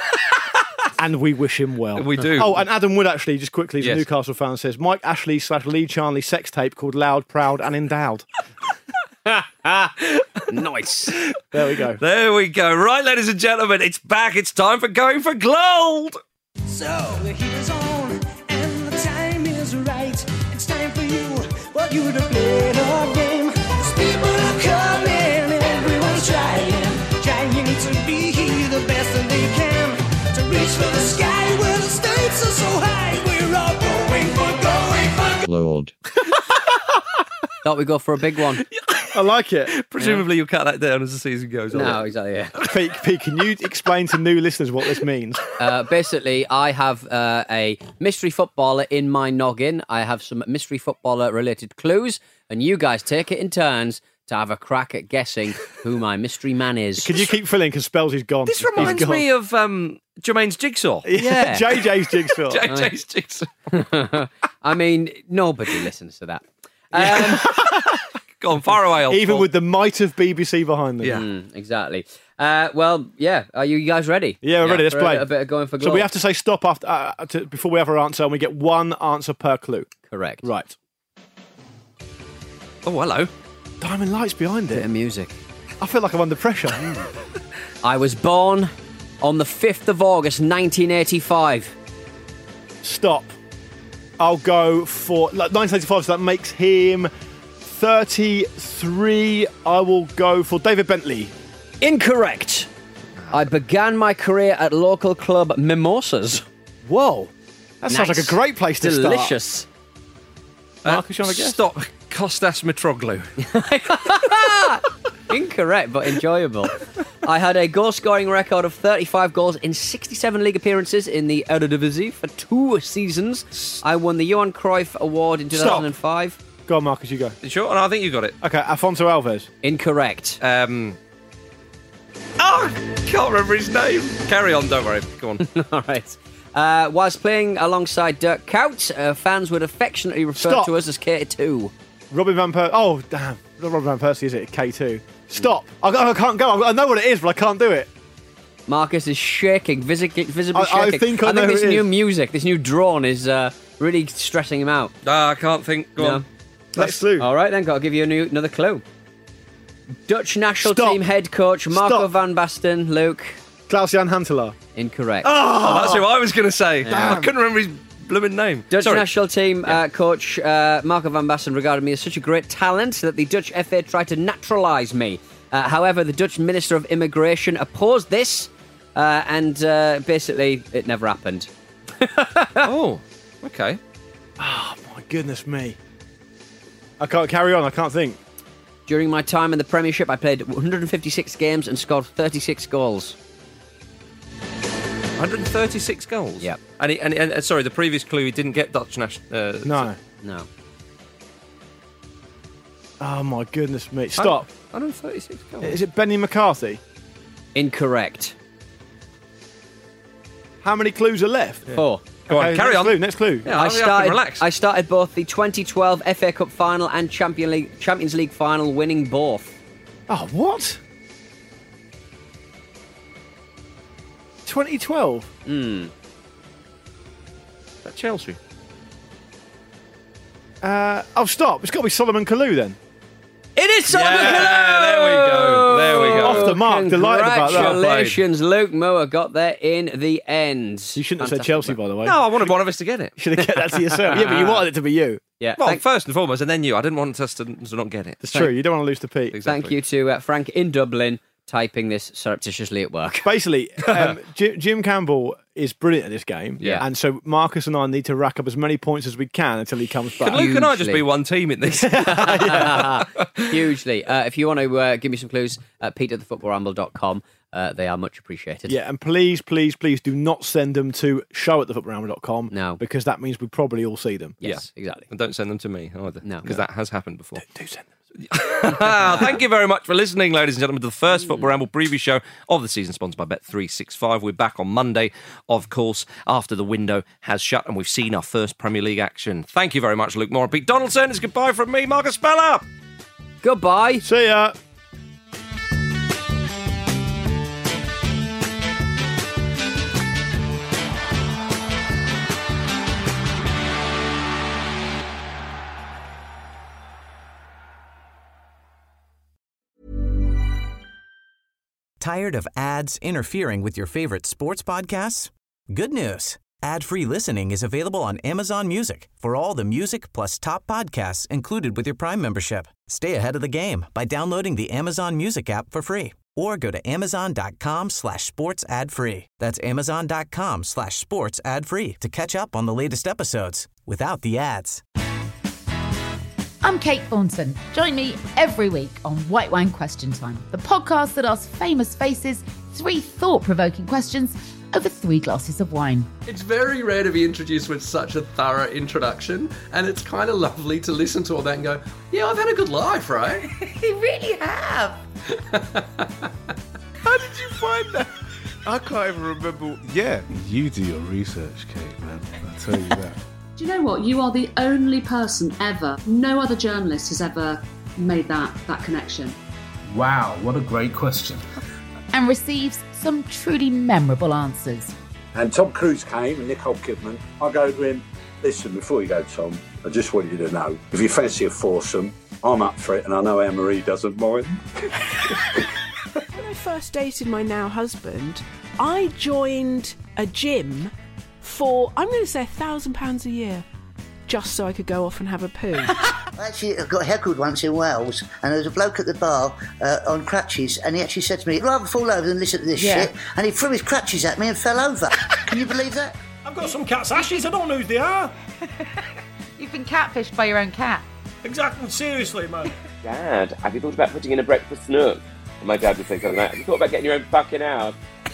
Q: And we wish him well.
O: We do.
Q: Oh, and Adam Wood, actually, just quickly, as
O: Yes.
Q: a Newcastle fan, says Mike Ashley slash Lee Charnley sex tape called Loud, Proud and Endowed.
P: Nice.
Q: There we go.
O: There we go. Right, ladies and gentlemen, it's back. It's time for Going for Gold.
U: So the heat is on and the time is right. It's time for you, for you to play the game. 'Cause people are coming, everyone's trying, trying to be the best that they can. To reach for the sky where the stakes are so high. We're all going for, going for
J: Lord.
P: Thought we'd go for a big one.
Q: I like it.
O: Presumably, you'll cut that down as the season goes on.
P: No, exactly, yeah.
Q: Pete, Pete, can you explain to new listeners what this means?
P: Uh, basically, I have uh, a mystery footballer in my noggin. I have some mystery footballer related clues, and you guys take it in turns to have a crack at guessing who my mystery man is.
Q: Can you keep filling? Because Spells is gone.
O: This
Q: He's
O: reminds
Q: gone.
O: me of um, Jermaine's Jigsaw.
Q: Yeah, J J's Jigsaw.
O: J J's Jigsaw.
P: I mean, nobody listens to that. Um,
O: Go on, far away, old
Q: Even
O: sport.
Q: with the might of B B C behind them.
O: Yeah.
P: Mm, exactly. Uh, well, yeah. Are you guys ready?
Q: Yeah, we're ready. Let's
P: For
Q: play.
P: A, a bit of going for
Q: So
P: goal.
Q: we have to say stop after uh, to, before we have our answer, and we get one answer per clue.
P: Correct.
Q: Right.
O: Oh, hello.
Q: Diamond lights behind
P: Bit
Q: it.
P: of music.
Q: I feel like I'm under pressure.
P: I was born on the fifth of August, nineteen eighty-five.
Q: Stop. I'll go for like nineteen eighty-five, so that makes him thirty-three. I will go for David Bentley.
P: Incorrect. I began my career at local club Mimosas.
Q: Whoa. That sounds
P: Nice.
Q: like a great place to start.
P: Delicious.
Q: Marcus, you want to guess?
O: Stop. Kostas Mitroglou.
P: Incorrect, but enjoyable. I had a goal-scoring record of thirty-five goals in sixty-seven league appearances in the Eredivisie for two seasons. I won the Johan Cruyff Award in two thousand five.
Q: Go on, Marcus, you go.
O: You sure? No, I think you got it.
Q: Okay, Afonso Alves.
P: Incorrect.
O: Um. Oh, can't remember his name. Carry on, don't worry. Go on.
P: All right. Uh, whilst playing alongside Dirk Kuyt, uh, fans would affectionately refer
Q: Stop.
P: to us as K two.
Q: Robin Van Persie. Oh, damn. Not Robin Van Persie, is it? K two. Stop. I, I can't go. I know what it is, but I can't do it.
P: Marcus is shaking, visibly, visibly
Q: I- I
P: shaking.
Q: think I know
P: think
Q: who
P: this
Q: it
P: new
Q: is.
P: music, this new drone is uh, really stressing him out.
O: Ah, I can't think. Go
P: No.
O: on.
Q: Next clue.
P: All right, then, got to give you a new, another clue. Dutch national
Q: Stop.
P: team head coach Marco
Q: Stop.
P: van Basten. Luke.
Q: Klaus-Jan Huntelaar.
P: Incorrect.
O: Oh, that's who I was going to say.
P: Yeah.
O: I couldn't remember his blooming name.
P: Dutch
O: Sorry.
P: national team uh, coach uh, Marco van Basten regarded me as such a great talent that the Dutch F A tried to naturalise me. Uh, however, the Dutch Minister of Immigration opposed this, uh, and uh, basically it never happened.
O: Oh, okay.
Q: Oh, my goodness me. I can't carry on. I can't think.
P: During my time in the Premiership, I played one hundred fifty-six games and scored thirty-six goals.
O: one hundred thirty-six goals?
P: Yep.
O: And, he, and, and uh, sorry, the previous clue, he didn't get Dutch national... Uh,
Q: No.
P: No.
Q: Oh, my goodness me. Stop.
O: one hundred thirty-six goals.
Q: Is it Benny McCarthy?
P: Incorrect.
Q: How many clues are left?
P: Four.
O: Go on,
Q: Okay,
O: carry
Q: next
O: on.
Q: Clue, next clue.
O: Yeah,
P: I
O: I,
P: started.
O: can relax.
P: I started both the twenty twelve F A Cup final and Champion League, Champions League final, winning both.
Q: Oh, what? twenty twelve?
P: Hmm.
O: Is that Chelsea?
Q: Uh, oh, stop. It's got to be Solomon Kalou then.
P: It is Solomon
O: Yeah,
P: Kalou!
O: there we go. There we go.
Q: Off the mark. Delighted about that.
P: Congratulations, Luke Moore got there in the end.
Q: You shouldn't have said
P: Fantastic.
Q: Chelsea, by the way.
O: No, I wanted one of us to get it.
Q: You should have kept that to yourself. Yeah, but you wanted it to be you.
P: Yeah,
O: Well,
P: thank,
O: first and foremost, and then you. I didn't want us to, to not get it.
Q: It's true. You don't want to lose to Pete.
O: Exactly.
P: thank you to uh, Frank in Dublin typing this surreptitiously at work.
Q: Basically, um, Jim, Jim Campbell is brilliant at this game.
P: Yeah.
Q: And so Marcus and I need to rack up as many points as we can until he comes back.
O: Can Luke and I just
P: Hugely.
O: be one team in this?
P: Hugely. Uh, if you want to uh, give me some clues, uh, pete at the football ramble dot com. Uh, they are much appreciated.
Q: Yeah, and please, please, please do not send them to show at the football ramble dot com.
P: No.
Q: Because that means we probably all see them.
P: Yes, exactly.
O: And don't send them to me either.
P: No.
O: Because
P: No.
O: that has happened before.
Q: Do send them.
O: Thank you very much for listening, ladies and gentlemen, to the first Football Ramble preview show of the season, sponsored by Bet three sixty-five. We're back on Monday, of course, after the window has shut and we've seen our first Premier League action. Thank you very much, Luke Moore and Pete Donaldson. It's goodbye from me, Marcus Speller.
P: Goodbye.
Q: See ya.
B: Tired of ads interfering with your favorite sports podcasts? Good news. Ad-free listening is available on Amazon Music for all the music plus top podcasts included with your Prime membership. Stay ahead of the game by downloading the Amazon Music app for free or go to amazon.com slash sports ad free. That's amazon.com slash sports ad free to catch up on the latest episodes without the ads.
E: I'm Kate Thornton. Join me every week on White Wine Question Time, the podcast that asks famous faces three thought-provoking questions over three glasses of wine.
F: It's very rare to be introduced with such a thorough introduction, and it's kind of lovely to listen to all that and go, yeah, I've had a good life, right?
N: You really have.
H: How did you find that? I can't even remember. Yeah, you do your research, Kate, man. I tell you that.
I: Do you know what? You are the only person ever, no other journalist has ever made that, that connection.
S: Wow, what a great question.
E: And and receives some truly memorable answers.
K: And Tom Cruise came and Nicole Kidman. I go to him, listen, before you go, Tom, I just want you to know, if you fancy a foursome, I'm up for it, and I know Anne-Marie doesn't mind.
L: When I first dated my now husband, I joined a gym for, I'm going to say, a thousand pounds a year, just so I could go off and have a poo.
G: I actually got heckled once in Wales, and there was a bloke at the bar uh, on crutches, and he actually said to me, "I'd rather fall over than listen to this
N: Yeah.
G: shit," and he threw his crutches at me and fell over. Can you believe that?
N: I've got some cat's ashes, I don't know who they are.
E: You've been catfished by your own cat.
N: Exactly, seriously, man.
M: Dad, have you thought about putting in a breakfast nook? And my dad would say something like that. Have you thought about getting your own fucking house?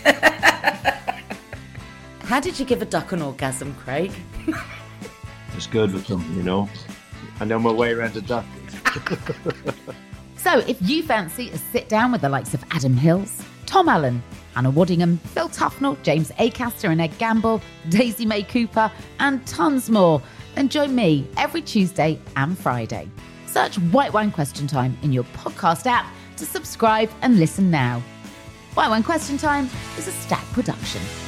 N: How did you give a duck an orgasm, Craig?
J: It's good with them, you know. I know my way around a duck.
E: So if you fancy a sit down with the likes of Adam Hills, Tom Allen, Hannah Waddingham, Phil Tufnell, James Acaster and Ed Gamble, Daisy May Cooper, and tons more, then join me every Tuesday and Friday. Search White Wine Question Time in your podcast app to subscribe and listen now. White Wine Question Time is a Stack production.